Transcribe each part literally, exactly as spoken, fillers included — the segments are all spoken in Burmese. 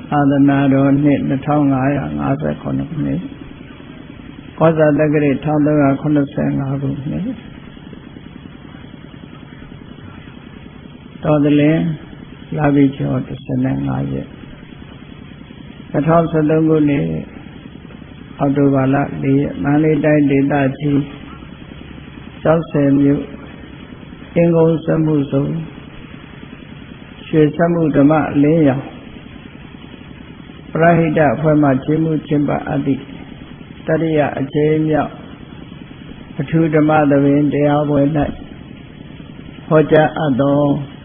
သာသနာတော်နှစ်နှစ်ထောင်ငါးရာငါးဆယ်ခုနှစ်ခုနှစ်ကောဇာတက္ကရာတစ်ထောင်သုံးရာခုနှစ်ဆယ်ငါးခုနှစ်တော်သလင်းလာပြီကျော်တစ်ဆယ်နဲ့ငါးရက်နှစ်ထောင်ဆယ်သုံးခုနှစ်အောက်တိုဘာလလေးရက်မန္တလေးတိုင်းဒေသကြီးကျောက်ဆယ်မြို့အင်္ဂုံစမှုစုံရွှေစမှုဓမ္မအလင်းရောင်ပရဟိတအဖွဲ့မှကျေးမှုကျင်းပအပ်သည့်တတိယအကြိမ်မြောက်အထူးဓမ္မသဘင်တရားပွဲ၌ဟောကြားအပ်သော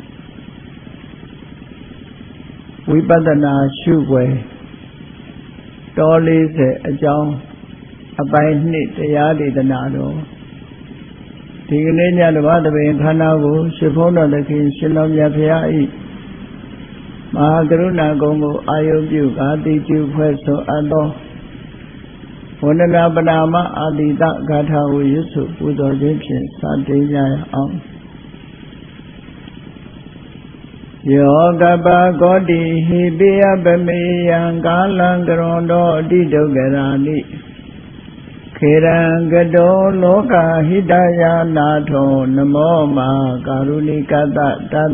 ဝိပဿနာရှုပွဲတော်လေးဆယ်အကြောင်းအပိုင်းနှစ်တရားဒေသနာတော်ဒီကနေ့ညဓမ္မသဘင်ခန္ဓာကိုရှင်ဘုန်းတော်သခင်ရှင်တော်မြတ်ဖရာ၏မဟာကရုဏာကုံကိုအာယုပြုကာတိကျုဖွဲ့ဆိုအပ်သောဝန္ဒနာပနာမအာတိတဂါထာကိုရွတ်ဆိုပူဇော်ခြင်းဖြင့်စတင်ကြရအောင်ယောကပကောတိဟိပိယပမေယံကာလံကရွန်တော်အတိဒုက္ခရာနိခေရံကတောလောကဟိတယာနာထောနမောမာကာရုဏိကတတတ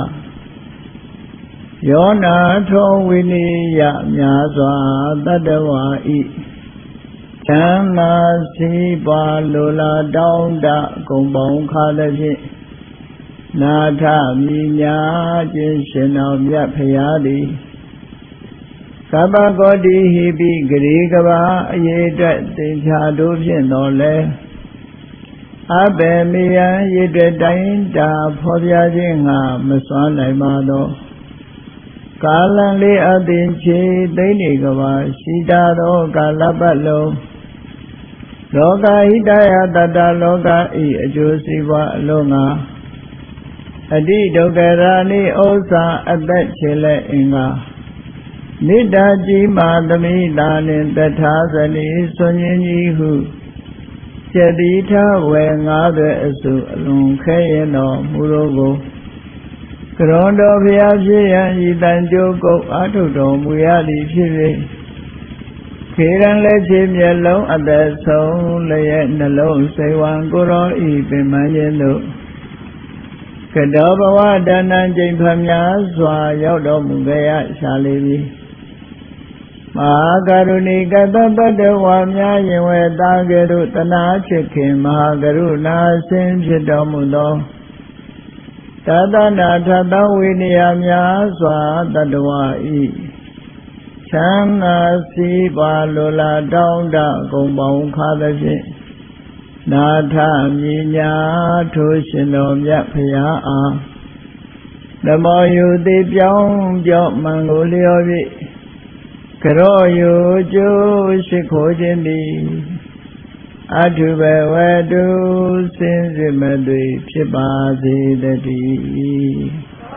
ယောနာထောဝိနိယမြာစွာတတဝါဤချမ်းသာစီးပွားလိုလားတောင်းတဂုံပေါင်းခါသဖြင့်နာထမြညာခြင်းရှင်တော်မြတ်ဖရာသည်ကပ္ပကောတိဟိပိဂရေကဘာအရေအတွက်သင်္ချာတို့ဖြင့်တော်လဲအဘေမေယံရေအတွက်တိုင်းတာဖော်ပြခြင်းငါမစွမ်းနိုင်ပါသောကာလံလေးအသင်ချေသိမ့်နေကဘာရှိတာသောကာလပတ်လုံးလောကဟိတယတတလောကဤအကျိုးစီးပွားအလုံးငါအတိဒုက္ခရာနိဥစ္စာအသက်ချေလက်အင်္ဂါနိတ္တကြီးမာသမိတာနှင့်တထာဇနိဆွန်ရင်ကြီးဟုစေတိထဝေငါးသွဲအစုအလွန်ခဲရင်တော်မူတော်ကိုကရွန်တော်ဘုရားဖြစ်ရန်ဤတန်ကြိုးကုတ်အာထုတော်မူရသည်ဖြစ်၍ခေရန်လက်ချေမျက်လုံးအသက်ဆုံးလျက်နှလုံးစိတ်ဝံကိုရောဤပင်မခြင်းတို့ကတောဘဝတဏ္ဏကျိန်ဖျားစွာရောက်တော်မူကြရရှာလေပြီမဟာကရုဏီကတပတ္တဝါများယင်ဝေတာကဲ့သို့တနာချစ်ခင်မဟာကရုဏာဆင်းဖြစ်တော်မူသောတသနာထသဝိနည်းများစွာတတ္တဝါဤချမ်းသာစီးပွားလိုလားတောင်းတဂုံပေါင်းခါသဖြင့်နာထမြညာထိုရှင်တော်မြတ်ဖရာအားဓမ္မယုတိပြောင်းပြော့မှန်ကိုလျော်၍ကရောယုကျိုးရှိခိုးခြင်းသည်အထုဘဝတုစင်စစ်မသွေဖြစ်ပါစေတည်း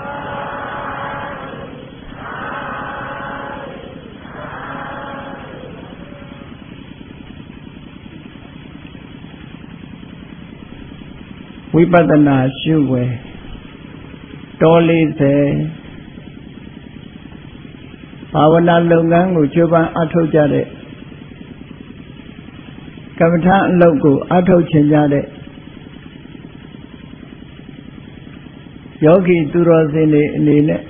ဝိပဿနာရှုွယ်တော်လေးဆယ်ဘာဝနာလုပ်ငန်းကိုကြိုးပမ်းအထောက်ကြတဲ့ကမ္မထာအလုပ်ကိုအထောက်ချင်ကြတဲ့ယောဂီသူတော်စင်တွေအနေနဲ့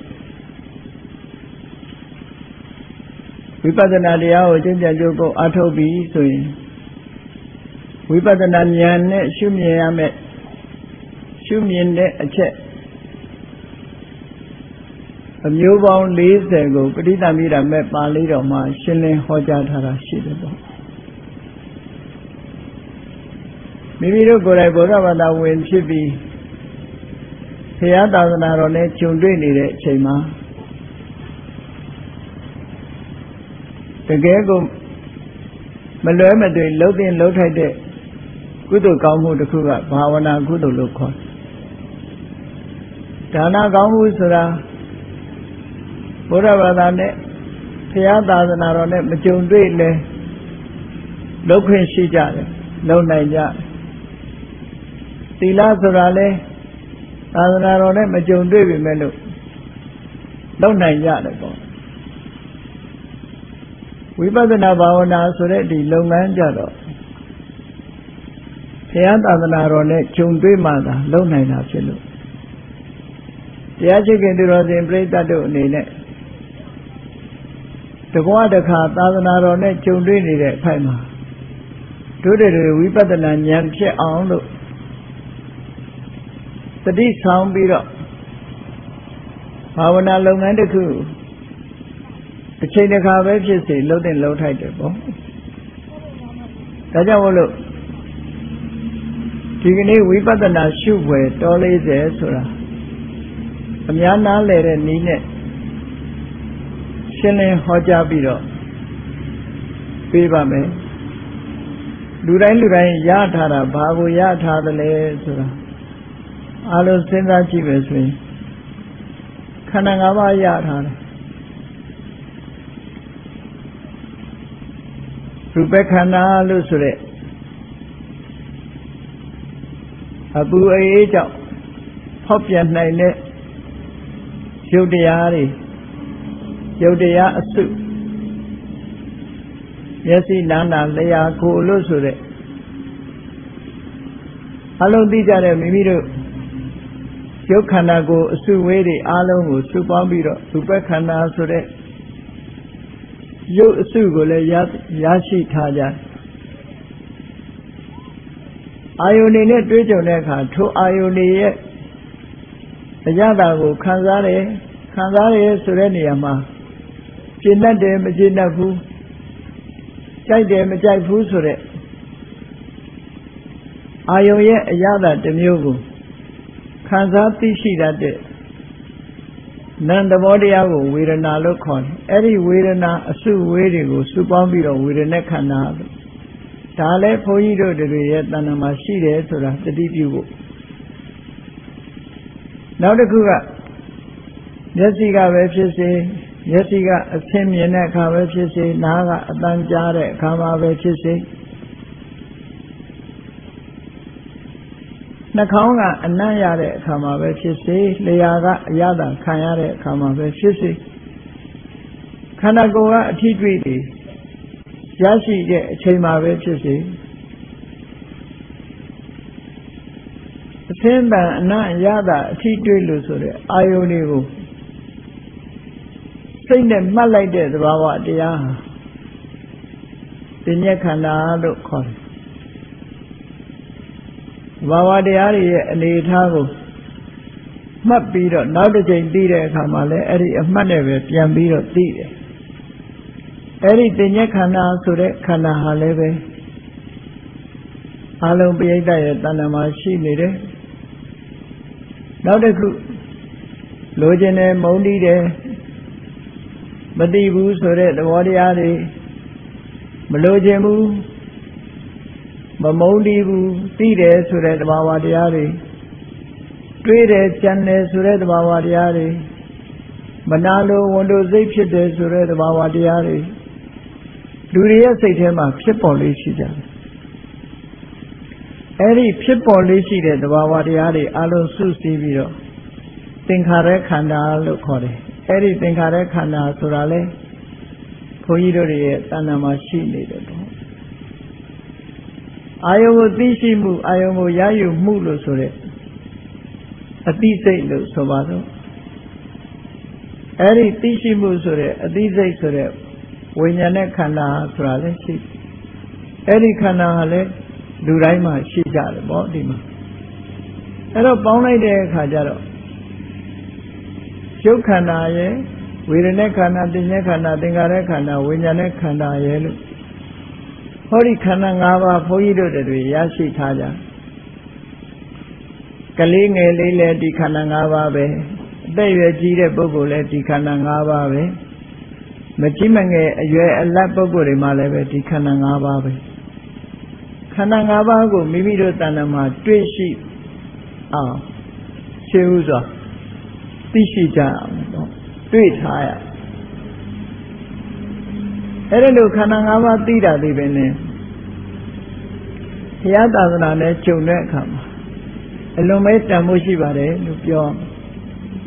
ဝိပဿနာတရားကိုကျင့်ကြံကြိုးကိုအထောက်ပြီးဆိုရင်ဝိပဿနာဉာဏ်နဲ့ရှုမြင်ရမယ်ရှုမြင်တဲ့အချက်အမျိုးပေါင်း၄၀ကိုပဋိသမီရမဲ့ပါဠိတော်မှာရှင်းလင်းဟောကြားထားတာရှိတယ်ပေါ့မိမိတို့ကိုယ်တိုင်ဗုဒ္ဓဘာသာဝင်ဖြစ်ပြီးဘုရားသာသနာတော်နဲ့ဂျုံတွေ့နေတဲ့အချိန်မှာတကယ်ကိုမလွဲမသွေလှုပ်တင်လှုပ်ထိုက်တဲ့ကုသိုလ်ကောင်းမှုတစ်ခုကဘာဝနာကုသိုလ်လို့ခေါ်တယ်ဒါနကောင်းမှုဆိုတာဘုရားဘာသာနဲ့ဘုရားသာသနာတော်နဲ့မကြုံတွေ့လဲလုပ်ခွင့်ရှိကြတယ်လုပ်နိုင်ကြသီလဆိုတာလဲသာသနာတော်နဲ့မကြုံတွေ့ပြီမဲ့လို့လုပ်နိုင်ကြတယ်ပေါ့ဝိပဿနာဘာဝနာဆိုတဲ့ဒီလုပ်ငန်းကြတော့ဘုရားသာသနာတော်နဲ့ဂျုံတွေ့မှသာလုပ်နိုင်တာဖြစ်လို့တရားရှိခင်သူတော်စင်ပြိဿတ်တို့အနေနဲ့တကွာတခါသာသနာတော်နဲ့ဂျုံတွေ့နေတဲ့အခိုက်မှာတို့တွေဝိပဿနာဉာဏ်ဖြစ်အောင်လို့တတိဆောင်ပြီးတော့ဘာဝနာလုပ်ငန်းတစ်ခုအချိန်တစ်ခါပဲဖြစ်စေလှုပ်တဲ့လှုပ်ထိုက်တယ်ပေါ့ဒါကြောင့်မို့လို့ဒီကနေ့ဝိပဿနာရှုွယ်တော်လေးစေဆိုတာအများနားလည်တဲ့နည်းနဲ့ရှင်းလင်းဟောကြားပြီးတော့ပြေးပါမယ်လူတိုင်းလူတိုင်းရထားတာဘာကိုရထားသလဲဆိုတာအလုံးစဉ်းစားကြည့်ပဲဆိုရင်ခန္ဓာ၅ပါးရထားတယ်ရူပခန္ဓာလို့ဆိုတဲ့အပူအေးကြောင့်ဖောက်ပြန်နိုင်တဲ့ရုပ်တရားတွေရုပ်တရားအစုမျက်စိနားနာလျှာကိုယ်လို့ဆိုတဲ့အလုံးသိကြတဲ့မိမိတို့ရုပ်ခန္ဓာကိုယ်အစုဝေးတွေအလုံးကိုစုပေါင်းပြီးတော့ရူပခန္ဓာဆိုတဲ့ရုပ်အစုကိုလည်းရရရှိထားကြအာယုန်နဲ့တွေ့ကြုံတဲ့အခါထိုအာယုန်ရဲ့အရသာကိုခံစားတယ်ခံစားရဆိုတဲ့နေရာမှာကျင့်တတ်တယ်မကျင့်တတ်ဘူးကြိုက်တယ်မကြိုက်ဘူးဆိုတဲ့အာယုန်ရဲ့အရသာတစ်မျိုးကိုခံစားသိရှိတတ်တဲ့နံသဘောတရားကိုဝေဒနာလို့ခေါ်တယ်အဲ့ဒီဝေဒနာအစုဝေးတွေကိုစုပေါင်းပြီးတော့ဝေဒနာခန္ဓာဒါလည်းဘုန်းကြီးတို့တွေရဲ့တဏ္ဍာမှာရှိတယ်ဆိုတာသတိပြုဖို့နောက်တစ်ခုကမျက်စိကပဲဖြစ်စေမျက်စိကအဆင်းမြင်တဲ့အခါပဲဖြစ်စေနားကအသံကြားတဲ့အခါမှာပဲဖြစ်စေနှာခေါင်းကအနံ့ရတဲ့အခါမှာပဲဖြစ်စေလျှာကအရသာခံရတဲ့အခါမှာပဲဖြစ်စေခန္ဓာကိုယ်ကအထီးတွေ့တွေရရှိတဲ့အချိန်မှာပဲဖြစ်စေအသင်းတန်အနံ့ရတာအထီးတွေ့လို့ဆိုတဲ့အာယုန်တွေကိုစိတ်နဲ့မှတ်လိုက်တဲ့သဘာဝတရားဟာပညာခန္ဓာလို့ခေါ်တယ်ဘာဝတရားတွေရဲ့အနေအထားကိုမှတ်ပြီးတော့နောက်တစ်ချိန်သိတဲ့အခါမှာလည်းအဲ့ဒီအမှတ်နဲ့ပဲပြန်ပြီးတော့သိတယ်အဲ့ဒီတင်ညက်ခန္ဓာဆိုတဲ့ခန္ဓာဟာလည်းပဲအလုံးပိဋကရဲ့တဏ္ဍာမှာရှိနေတယ်နောက်တစ်ခုလိုချင်တယ်မုန်းတီးတယ်မသိဘူးဆိုတဲ့သဘောတရားတွေမလိုချင်ဘူးမမုန်းတီးဘူးသိတယ်ဆိုတဲ့သဘာဝတရားတွေတွေးတယ်ကြံတယ်ဆိုတဲ့သဘာဝတရားတွေမနာလိုဝန်တို့စိတ်ဖြစ်တယ်ဆိုတဲ့သဘာဝတရားတွေလူတွေရဲ့စိတ်ထဲမှာဖြစ်ပေါ်လေးရှိကြတယ်အဲ့ဒီဖြစ်ပေါ်လေးရှိတဲ့သဘာဝတရားတွေအလုံးစုစည်းပြီးတော့သင်္ခါရခန္ဓာလို့ခေါ်တယ်အဲ့ဒီသင်္ခါရခန္ဓာဆိုတာလေဘုန်းကြီးတို့ရဲ့တဏ္ဍာမှာရှိနေတယ်ပေါ့အာယုံကိုသိရှိမှုအာယုံကိုရယူမှုလို့ဆိုတဲ့အသိစိတ်လို့ဆိုပါတော့အဲ့ဒီသိရှိမှုဆိုတဲ့အသိစိတ်ဆိုတဲ့ဝိညာဉ်နဲ့ခန္ဓာဆိုတာလည်းရှိအဲ့ဒီခန္ဓာဟာလည်းလူတိုင်းမှာရှိကြတယ်ပေါ့ဒီမှာအဲ့တော့ပေါင်းလိုက်တဲ့အခါကျတော့ရုပ်ခန္ဓာရဲ့ဝေဒနာခန္ဓာတင်ညက်ခန္ဓာသင်္ခါရခန္ဓာဝိညာဉ်နဲ့ခန္ဓာရဲ့လို့ဟောဒီခန္ဓာ၅ပါးဘုန်းကြီးတို့တွေရရှိထားကြကလေးငယ်လေးလည်းဒီခန္ဓာ၅ပါးပဲအသက်ရွယ်ကြီးတဲ့ပုဂ္ဂိုလ်လည်းဒီခန္ဓာ၅ပါးပဲမကြီးမငယ်အရွယ်အလတ်ပုဂ္ဂိုလ်တွေမှလည်းပဲဒီခန္ဓာ၅ပါးပဲခန္ဓာ၅ပါးကိုမိမိတို့တဏ္ဍာမှာတွေ့ရှိအောင်ရှင်းဥစွာသိရှိကြအောင်ပေါ့တွေ့ထားရအဲ့ဒါလို့ခန္ဓာ၅ပါးသိတာဒီပဲနဲ့ဘုရားသာသနာနဲ့ကြုံတဲ့အခါမှာအလွန်ပဲတန်ဖိုးရှိပါတယ်လို့ပြော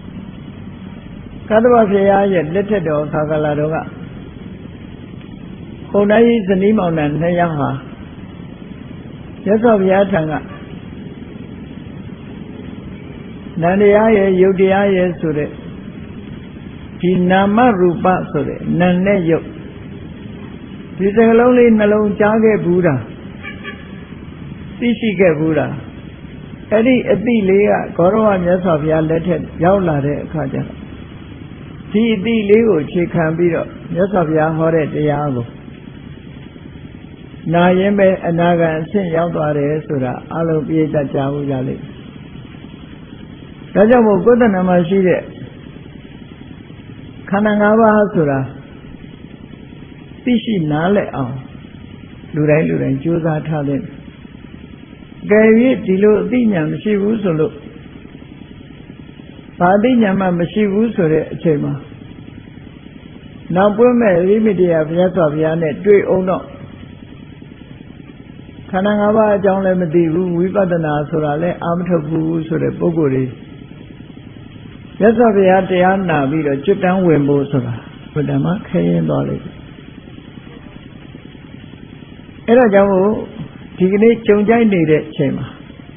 ကတ္တဗဘုရားရဲ့လက်ထက်တော်ခါကာလတော်ကခုံတိုင်းကြီးဇနီးမောင်နှံနှစ်ယောက်ဟာမြတ်စွာဘုရားထံကနန္တရားရဲ့ယုတ်တရားရဲ့ဆိုတဲ့ဒီနာမရူပဆိုတဲ့နာနဲ့ယုတ်ဒီစကလုံးလေးနှလုံးကြားခဲ့ဘူးတာသိရှိခဲ့ဘူးတာအဲ့ဒီအတိလေးကဂေါရဝမြတ်စွာဘုရားလက်ထက်ရောက်လာတဲ့အခါကျတော့ဒီအတိလေးကိုခြေခံပြီးတော့မြတ်စွာဘုရားဟောတဲ့တရားကိုနာရင်ပဲအနာဂတ်အဆင့်ရောက်သွားတယ်ဆိုတာအလုံးပြည့်တတ်ကြဘူးကြလိမ့်ဒါကြောင့်မို့ကိုယ်တဏ္ဍာမှာရှိတဲ့ခန္ဓာ၅ပါးဆိုတာသိရှိနားလည်အောင်လူတိုင်းလူတိုင်းကြိုးစားထားတဲ့ကဲ၍ဒီလိုအသိဉာဏ်မရှိဘူးဆိုလို့ဘာအသိဉာဏ်မှမရှိဘူးဆိုတဲ့အချိန်မှာနောက်ပွင့်မဲ့ရိမိတရားဘုရားစွာဘုရားနဲ့တွေ့အောင်တော့ခန္ဓာ၅ပါးအကြောင်းလည်းမသိဘူးဝိပဿနာဆိုတာလည်းအာမထုတ်ဘူးဆိုတဲ့ပုဂ္ဂိုလ်တွေမြတ်စွာဘုရားတရားနာပြီးတော့ကျွတ်တန်းဝင်ဖို့ဆိုတာဘုဒ္ဓမှာခရင်သွားလိမ့်မယ်အဲ့ဒါကြောင့်မို့ဒီကနေ့ကြုံကြိုက်နေတဲ့အချိန်မှာ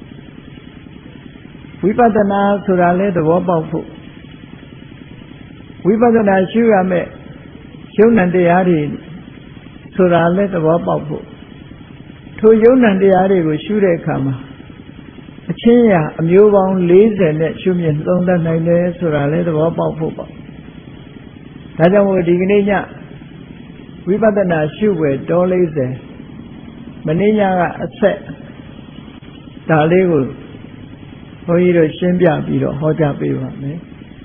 ဝိပဿနာဆိုတာလည်းသဘောပေါက်ဖို့ဝိပဿနာရှုရမယ်ယုံ nant တရားတွေဆိုတာလည်းသဘောပေါက်ဖို့ထိုယုံ nant တရားတွေကိုရှုတဲ့အခါမှာအချင်းရာအမျိုးပေါင်း၄၀နဲ့ရှုမြင်သုံးသပ်နိုင်တယ်ဆိုတာလည်းသဘောပေါက်ဖို့ပေါ့ဒါကြောင့်မို့ဒီကနေ့ညဝိပဿနာရှုွယ်တော်၄၀မနေ့ညကအဆက်ဒါလေးကိုဘုန်းကြီးတို့ရှင်းပြပြီးတော့ဟောကြားပေးပါမယ်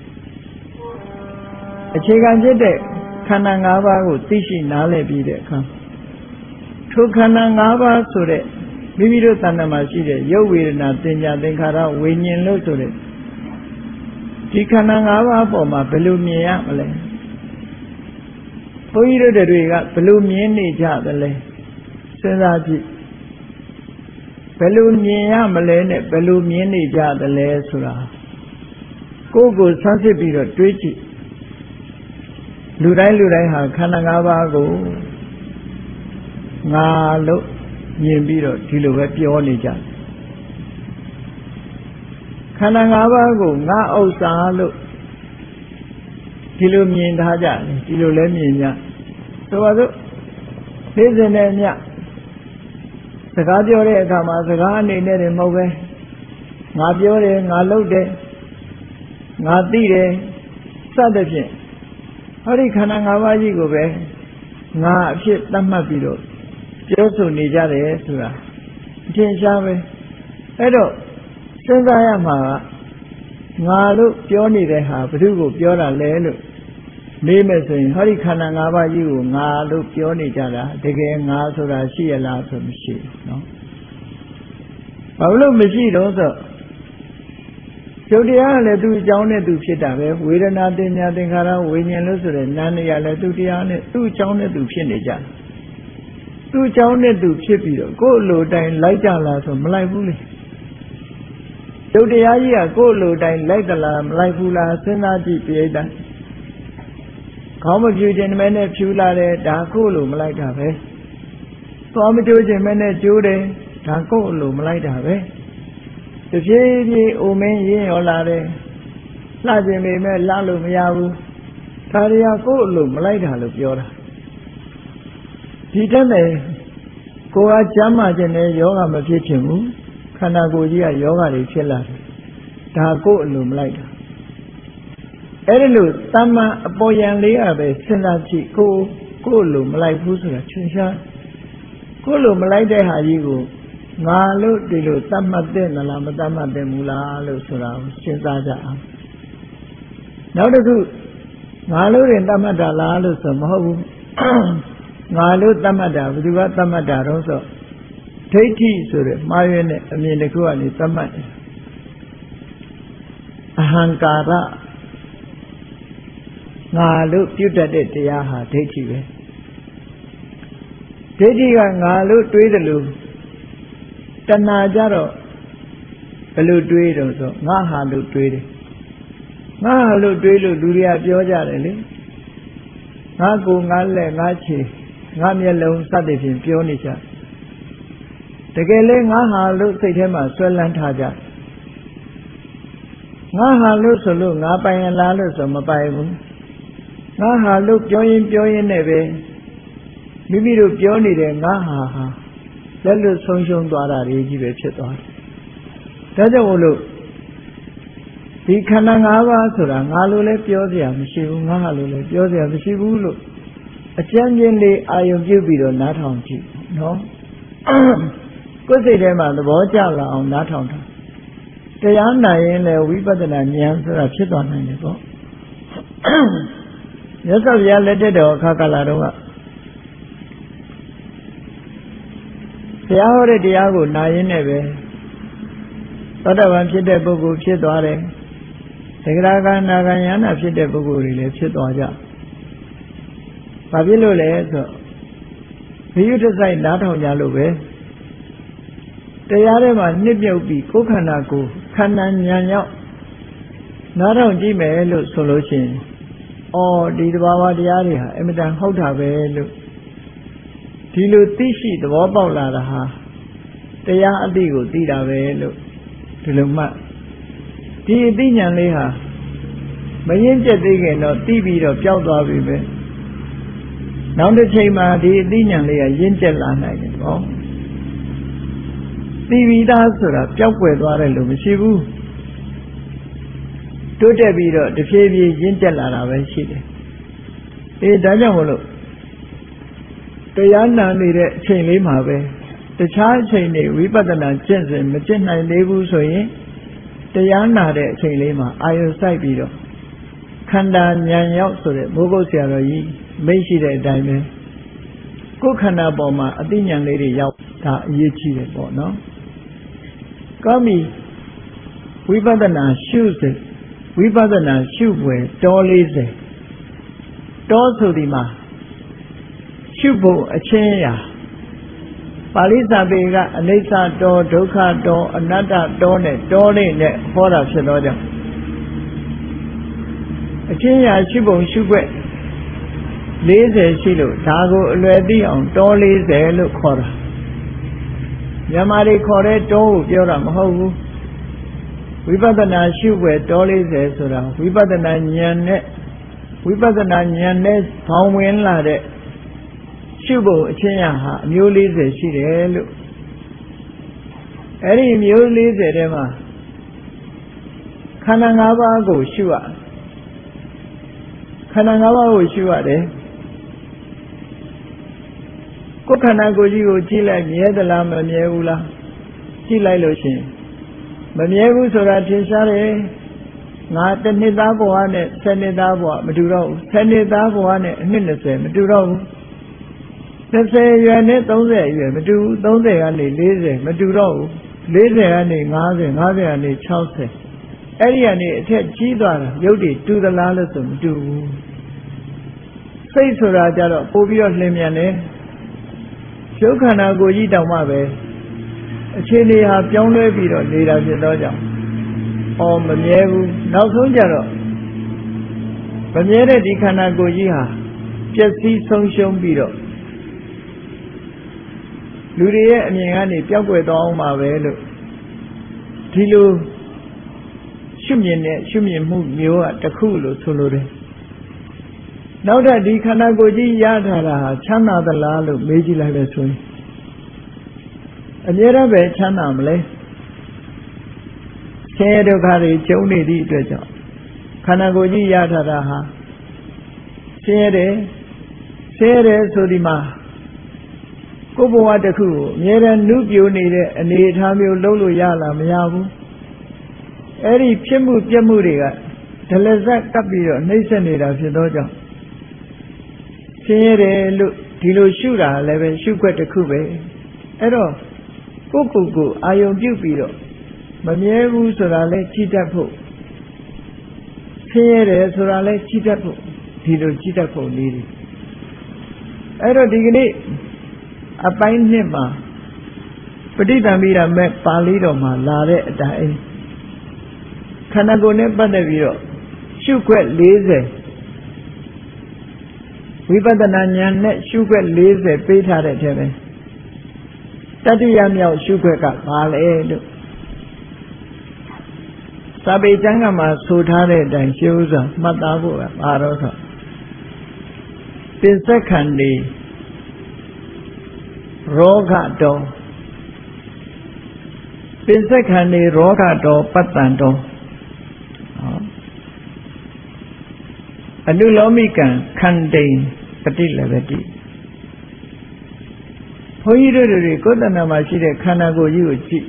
အခြေခံဖြစ်တဲ့ခန္ဓာ၅ပါးကိုသိရှိနားလည်ပြီးတဲ့အခါထိုခန္ဓာ၅ပါးဆိုတဲ့မိမိတို့တဏ္ဍာမှာရှိတဲ့ရုပ်ဝေဒနာသင်ညာသင်္ခါရဝိညာဉ်လို့ဆိုတဲ့ဒီခန္ဓာ၅ပါးပေါ်မှာဘယ်လိုမြင်ရမလဲဘုန်းကြီးတို့တွေကဘယ်လိုမြင်နေကြသလဲစဉ်းစားကြည့်ဘယ်လိုမြင်ရမလဲနဲ့ဘယ်လိုမြင်နေကြသလဲဆိုတာကိုယ့်ကိုယ်ဆန်းစစ်ပြီးတော့တွေးကြည့်လူတိုင်းလူတိုင်းဟာခန္ဓာ၅ပါးကိုငါလို့မြင်ပြီးတော့ဒီလိုပဲပြောနေကြခန္ဓာ၅ပါးကိုငါဥစ္စာလို့ဒီလိုမြင်ထားကြတယ်ဒီလိုလဲမြင်ကြဆိုပါစို့သိစင်တဲ့မြတ်စကားပြောတဲ့အခါမှာစကားအနေနဲ့တည်းမဟုတ်ပဲငါပြောတယ်ငါလုပ်တယ်ငါသိတယ်စသဖြင့်ဟောဒီခန္ဓာ၅ပါးကြီးကိုပဲငါအဖြစ်သတ်မှတ်ပြီးတော့ပြောဆိုနေကြတယ်ဆိုတာအထင်ရှားပဲအဲ့တော့စဉ်းစားရမှာကငါလို့ပြောနေတဲ့ဟာဘယ်သူကိုပြောတာလဲလို့မေးမယ်ဆိုရင်ဟောဒီခန္ဓာ၅ပါးကြီးကိုငါလို့ပြောနေကြတာတကယ်ငါဆိုတာရှိရလားဆိုမရှိဘူးနော်ဘာလို့မရှိတော့ဆိုကျုပ်တရားလည်းသူ့အကြောင်းနဲ့သူဖြစ်တာပဲဝေဒနာတင်ညာသင်္ခါရဝိညာဉ်လို့ဆိုတဲ့နာမ်နေရလည်းသူ့တရားနဲ့သူ့အကြောင်းနဲ့သူဖြစ်နေကြသူ့အကြောင်းနဲ့သူဖြစ်ပြီးတော့ကိုယ်လိုတိုင်းလိုက်ကြလားဆိုမလိုက်ဘူးလေကျုပ်တရားကြီးကကိုယ်လိုတိုင်းလိုက်သလားမလိုက်ဘူးလားစဉ်းစားကြည့်ပြိတ္တခေါင်းမဖြူခြင်းမဲနဲ့ဖြူလာတယ်ဒါကိုယ်လိုမလိုက်တာပဲသွားမကြိုးခြင်းမဲနဲ့ကြိုးတယ်ဒါကိုယ်လိုမလိုက်တာပဲတဖြည်းဖြည်းအိုမင်းရင်းရောလာတယ်လှခြင်းပေမဲ့လှလို့မရဘူးဒါတွေကကိုယ်လိုမလိုက်တာလို့ပြောတာဒီတက်တယ်ကိုယ်ကကျမ်းမာခြင်းနဲ့ယောဂမဖြစ်ချင်ဘူးခန္ဓာကိုယ်ကြီးကယောဂတွေဖြစ်လာတယ်ဒါကိုယ်အလိုမလိုက်တာအဲ့ဒီလိုတမ္မာအပေါ်ယံလေးကပဲစဉ်းစားကြည့်ကိုကိုယ်လိုမလိုက်ဘူးဆိုတာချွင်ရှားကိုယ်လိုမလိုက်တဲ့ဟာကြီးကိုငါလို့ဒီလိုသတ်မှတ်တဲ့နလားမသတ်မှတ်တဲ့မူလားလို့ဆိုတာကိုစဉ်းစားကြအောင်နောက်တစ်ခုငါလို့ရင်သတ်မှတ်တာလားလို့ဆိုမဟုတ်ဘူးငါလို့သတ်မှတ်တာဘယ်သူကသတ်မှတ်တာတော့ဆိုဒိဋ္ဌိဆိုတဲ့မှားရွံ့တဲ့အမြင်တစ်ခုကနေသတ်မှတ်တယ်အဟံကာရငါလို့ပြုတ်တတ်တဲ့တရားဟာဒိဋ္ဌိပဲဒိဋ္ဌိကငါလို့တွေးတယ်လို့တဏှာကြတော့ဘယ်လိုတွေးတော့ဆိုငါဟာလို့တွေးတယ်ငါဟာလို့တွေးလို့လူတွေကပြောကြတယ်လေငါကိုငါလက်ငါခြေငါမျက်လုံးစသည်ဖြင့်ပြောနေကြတကယ်လဲငါဟာလို့စိတ်ထဲမှာဆွဲလန်းထားကြငါဟာလို့ဆိုလို့ငါပိုင်ရလားလို့ဆိုမပိုင်ဘူးငါဟာလို့ပြောရင်ပြောရင်နဲ့ပဲမိမိတို့ပြောနေတဲ့ငါဟာဟာလက်လွတ်ဆုံးရှုံးသွားတာတွေကြီးပဲဖြစ်သွားတယ်ဒါကြောင့်မို့လို့ဒီခန္ဓာ၅ပါးဆိုတာငါလို့လည်းပြောစရာမရှိဘူးငါဟာလို့လည်းပြောစရာမရှိဘူးလို့အကျဉ်းချင်းလေးအာယုံပြုပြီးတော့နားထောင်ကြည့်နော်ကိုယ်စိတ်ထဲမှာသဘောကျလာအောင်နားထောင်တာတရားနာရင်လည်းဝိပဿနာဉာဏ်ဆိုတာဖြစ်သွားနိုင်တယ်ပေါ့မြတ်စွာဘုရားလက်ထက်တော်အခါကာလတုန်းကတရားဟောတဲ့တရားကိုနာရင်လည်းပဲသောတာပန်ဖြစ်တဲ့ပုဂ္ဂိုလ်ဖြစ်သွားတယ်သဂရကနာဂယန္တာဖြစ်တဲ့ပုဂ္ဂိုလ်တွေလည်းဖြစ်သွားကြဘာဖြစ်လို့လဲဆိုဘိယုတစိုက်နားထောင်ကြလို့ပဲတရားထဲမှာနှစ်မြုပ်ပြီးကိုယ်ခန္ဓာကိုခန္ဓာဉာဏ်ရောက်နားထောင်ကြည့်မယ်လို့ဆိုလို့ရှိရင်အော်ဒီတဘာဝတရားတွေဟာအမြဲတမ်းဟုတ်တာပဲလို့ဒီလိုသိရှိသဘောပေါက်လာတာဟာတရားအသိကိုသိတာပဲလို့ဒီလိုမှဒီအသိဉာဏ်လေးဟာမရင်ကျက်သေးခင်တော့သိပြီးတော့ပျောက်သွားပြီပဲနောက်တစ်ချိန်မှာဒီအသိဉာဏ်လေးကရင့်ကျက်လာနိုင်တယ်ပေါ့သိပြီးသားဆိုတာပျောက်ကွယ်သွားတယ်လို့မရှိဘူးတိုးတက်ပြီးတော့တဖြည်းဖြည်းရင့်ကျက်လာတာပဲရှိတယ်အေးဒါကြောင့်မလို့တရားနာနေတဲ့အချိန်လေးမှာပဲတခြားအချိန်တွေဝိပဿနာကျင့်စဉ်မကျင့်နိုင်သေးဘူးဆိုရင်တရားနာတဲ့အချိန်လေးမှာအာရုံစိုက်ပြီးတော့ခန္ဓာဉာဏ်ရောက်ဆိုတဲ့မိုးကုတ်ဆရာတော်ကြီးမိတ်ရှိတဲ့အတိုင်းပဲကိုယ်ခန္ဓာပေါ်မှာအသိဉာဏ်လေးတွေရောက်ဒါအရေးကြီးတယ်ပေါ့နော်ကောင်းပြီဝိပဿနာရှုစိတ်ဝိပဿနာရှုပွဲတောလေးစေတောဆိုဒီမှာရှုဖို့အချင်းရာပါဠိစာပေကအနိစ္စတောဒုက္ခတောအနတ္တတောနဲ့တောလေးနဲ့ဟောတာဖြစ်တော့ကြောင့်အချင်းရာရှုပုံရှုွက်၄၀ရှိလို့ဒါကိုအလွယ်သိအောင်တော၄၀လို့ခေါ်တာမြန်မာတွေခေါ်တဲ့တောကိုပြောတာမဟုတ်ဘူးဝိပဿနာရှုွယ်တော၄၀ဆိုတာဝိပဿနာဉာဏ်နဲ့ဝိပဿနာဉာဏ်နဲ့ဘောင်ဝင်လာတဲ့ရှုပုံအချင်းရာဟာအမျိုး၄၀ရှိတယ်လို့အဲ့ဒီမျိုး၄၀ထဲမှာခန္ဓာ၅ပါးကိုရှုရခန္ဓာ၅ပါးကိုရှုရတယ်ကိုယ်ခန္ဓာကိုယ်ကြီးကိုကြည့်လိုက်မြဲသလားမမြဲဘူးလားကြည့်လိုက်လို့ရှိရင်မမြဲဘူးဆိုတာထင်ရှားတယ်ငါတစ်နှစ်သားဘဝနဲ့ဆယ်နှစ်သားဘဝမတူတော့ဘူးဆယ်နှစ်သားဘဝနဲ့အနှစ်၂၀မတူတော့ဘူး၂၀ရွယ်နဲ့၃၀ရွယ်မတူဘူး၃၀ကနေ၄၀မတူတော့ဘူး၄၀ကနေ၅၀ ၅၀ကနေ၆၀အဲ့ဒီကနေအထက်ကြီးသွားတာရုပ်တွေတူသလားလို့ဆိုမတူဘူးစိတ်ဆိုတာကြတော့ပို့ပြီးတော့လင်းမြန်တယ်ရုပ်ခန္ဓာကိုယ်ကြီးတောင်မှပဲအခြေအနေဟာပြောင်းလဲပြီးတော့နေတာဖြစ်တော့ကြောင့်အော်မမြဲဘူးနောက်ဆုံးကြတော့မမြဲတဲ့ဒီခန္ဓာကိုယ်ကြီးဟာပျက်စီးဆုံးရှုံးပြီးတော့လူတွေရဲ့အမြင်ကနေပျောက်ကွယ်သွားအောင်ပါပဲလို့ဒီလိုရှုမြင်တဲ့ရှုမြင်မှုမျိုးကတစ်ခုလို့ဆိုလိုတယ်နောက်ထပ်ဒီခန္ဓာကိုယ်ကြီးရထားတာဟာချမ်းသာသလားလို့မေးကြည့်လိုက်လို့ဆိုရင်အမြဲတမ်းပဲချမ်းသာမလဲဆင်းရဲဒုက္ခတွေကျုံနေသည့်အတွက်ကြောင့်ခန္ဓာကိုယ်ကြီးရထားတာဟာဆင်းရဲတယ်ဆင်းရဲတယ်ဆိုဒီမှာကိုယ်ဘဝတစ်ခုကိုအမြဲတမ်းနုပြိုနေတဲ့အနေအထားမျိုးလုံးလို့ရလားမရဘူးအဲ့ဒီဖြစ်မှုပြက်မှုတွေကဒလဇက်တက်ပြီးတော့နှိမ့်ဆက်နေတာဖြစ်သောကြောင့်ဆင်းရဲတယ်လို့ဒီလိုရှုတာလည်းပဲရှုခွက်တစ်ခုပဲအဲ့တော့ကိုယ့်ကိုယ်ကိုအာယုံပြုပြီးတော့မမြဲဘူးဆိုတာလဲကြည့်တတ်ဖို့ဆင်းရဲတယ်ဆိုတာလဲကြည့်တတ်ဖို့ဒီလိုကြည့်တတ်ဖို့နေတယ်အဲ့တော့ဒီကနေ့အပိုင်းနှစ်မှာပဋိသင်္ဍိရမဲ့ပါဠိတော်မှာလာတဲ့အတိုင်းခန္ဓာကိုယ်နဲ့ပတ်သက်ပြီးတော့ရှုခွက်၄၀ဝိပဿနာဉာဏ်နဲ့ရှုခွက်၄၀ပေးထားတဲ့ထဲပဲတတိယမြောက်ရှုခွက်ကဘာလဲလို့စာပေကျမ်းကမှာဆိုထားတဲ့အတိုင်းရှင်းဥစွာမှတ်သားဖို့ကဘာတော့ဆိုပင်စက္ခန္ဒီရောဂတောပင်စက္ခန္ဒီရောဂတောပတ္တံတောအနုလောမိကံခန္တိပฏิလဗတိဘုန်းကြီးတို့တွေကိုယ်တဏ္ဍာမှာရှိတဲ့ခန္ဓာကိုယ်ကြီးကိုကြည့်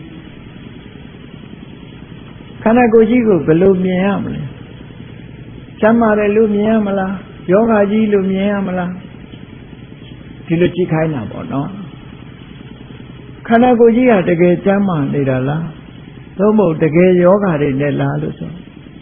ခန္ဓာကိုယ်ကြီးကိုဘယ်လိုမြင်ရမလဲကျမ်းမာတယ်လို့မြင်ရမလားယောဂကြီးလို့မြင်ရမလားဒီလိုကြည့်ခိုင်းတာပေါ့နော်ခန္ဓာကိုယ်ကြီးကတကယ်ကျမ်းမာနေတာလားသို့မဟုတ်တကယ်ယောဂတွေနဲ့လားလို့ဆို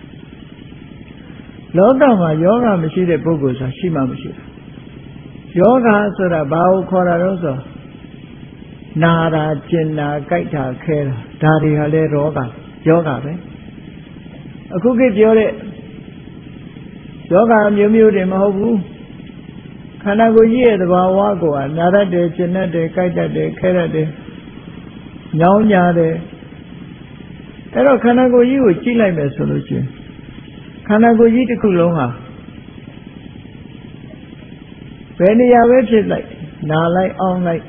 လောကမှာယောဂမရှိတဲ့ပုဂ္ဂိုလ်ဆိုတာရှိမှမရှိဘူးယောဂဆိုတာဘာကိုခေါ်တာတော့ဆိုနာတာကျင်တာကြိုက်တာခဲတာဒါတွေဟာလဲရောဂယောဂပဲအခုခေတ်ပြောတဲ့ယောဂမျိုးမျိုးတွေမဟုတ်ဘူးခန္ဓာကိုယ်ကြီးရဲ့သဘာဝကိုနာရတဲ့ကျင်တဲ့ကြိုက်တဲ့ခဲတဲ့ညောင်းညာတဲ့အဲ့တော့ခန္ဓာကိုယ်ကြီးကိုကြည့်လိုက်မယ်ဆိုလို့ချင်းခန္ဓာကိုယ်ကြီးတစ်ခုလုံးဟာဘယ်နေရာပဲဖြစ်လိုက်နာလိုက်အောင်းလိုက်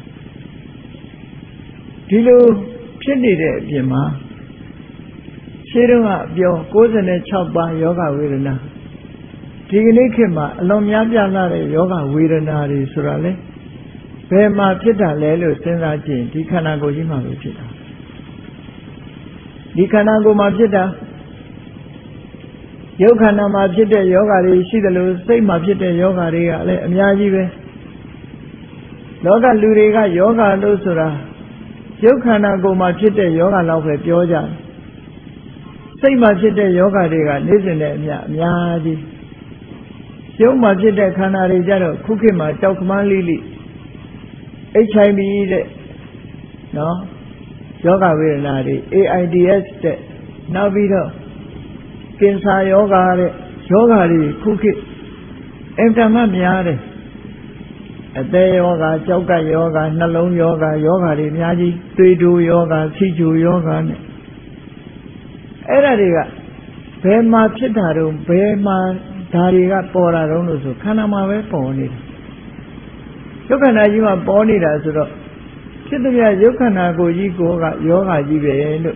ဒီလိုဖြစ်နေတဲ့အပြင်မှာရှင်းတော့ကပြော၉၆ပါးယောဂဝေဒနာဒီကနေ့ခေတ်မှာအလွန်များပြားလာတဲ့ယောဂဝေဒနာတွေဆိုတာလေဘယ်မှာဖြစ်တာလဲလို့စဉ်းစားကြည့်ဒီခန္ဓာကိုယ်ကြီးမှာပဲဖြစ်တာဒီခန္ဓာကိုယ်မှာဖြစ်တာယုတ်ခန္ဓာမှာဖြစ်တဲ့ယောဂတွေရှိတယ်လို့စိတ်မှာဖြစ်တဲ့ယောဂတွေကလည်းအများကြီးပဲလောကလူတွေကယောဂလို့ဆိုတာယုတ်ခန္ဓာကိုယ်မှာဖြစ်တဲ့ယောဂလောက်ပဲပြောကြတယ်စိတ်မှာဖြစ်တဲ့ယောဂတွေကနေ့စဉ်နဲ့အများအများကြီးယုတ်မှာဖြစ်တဲ့ခန္ဓာတွေကြတော့ခုခေတ်မှာကြောက်ခမန်းလိလိ H I V တဲ့နော်ယောဂဝေဒနာတွေ A I D S တဲ့နောက်ပြီးတော့ကင်ဆာယောဂတဲ့ယောဂတွေခုခေတ်အင်တာမများတယ်အသေးယောဂကြောက်ကယောဂနှလုံးယောဂယောဂတွေအများကြီးသွေးတိုးယောဂဆီချိုယောဂနဲ့အဲ့ဒါတွေကဘယ်မှာဖြစ်တာတော့ဘယ်မှာဒါတွေကပေါ်တာတော့လို့ဆိုခန္ဓာမှာပဲပေါ်နေတာယုတ်ခန္ဓာကြီးမှာပေါ်နေတာဆိုတော့ဖြစ်တဲ့ယုတ်ခန္ဓာကိုကြီးကိုကယောဂကြီးပဲလို့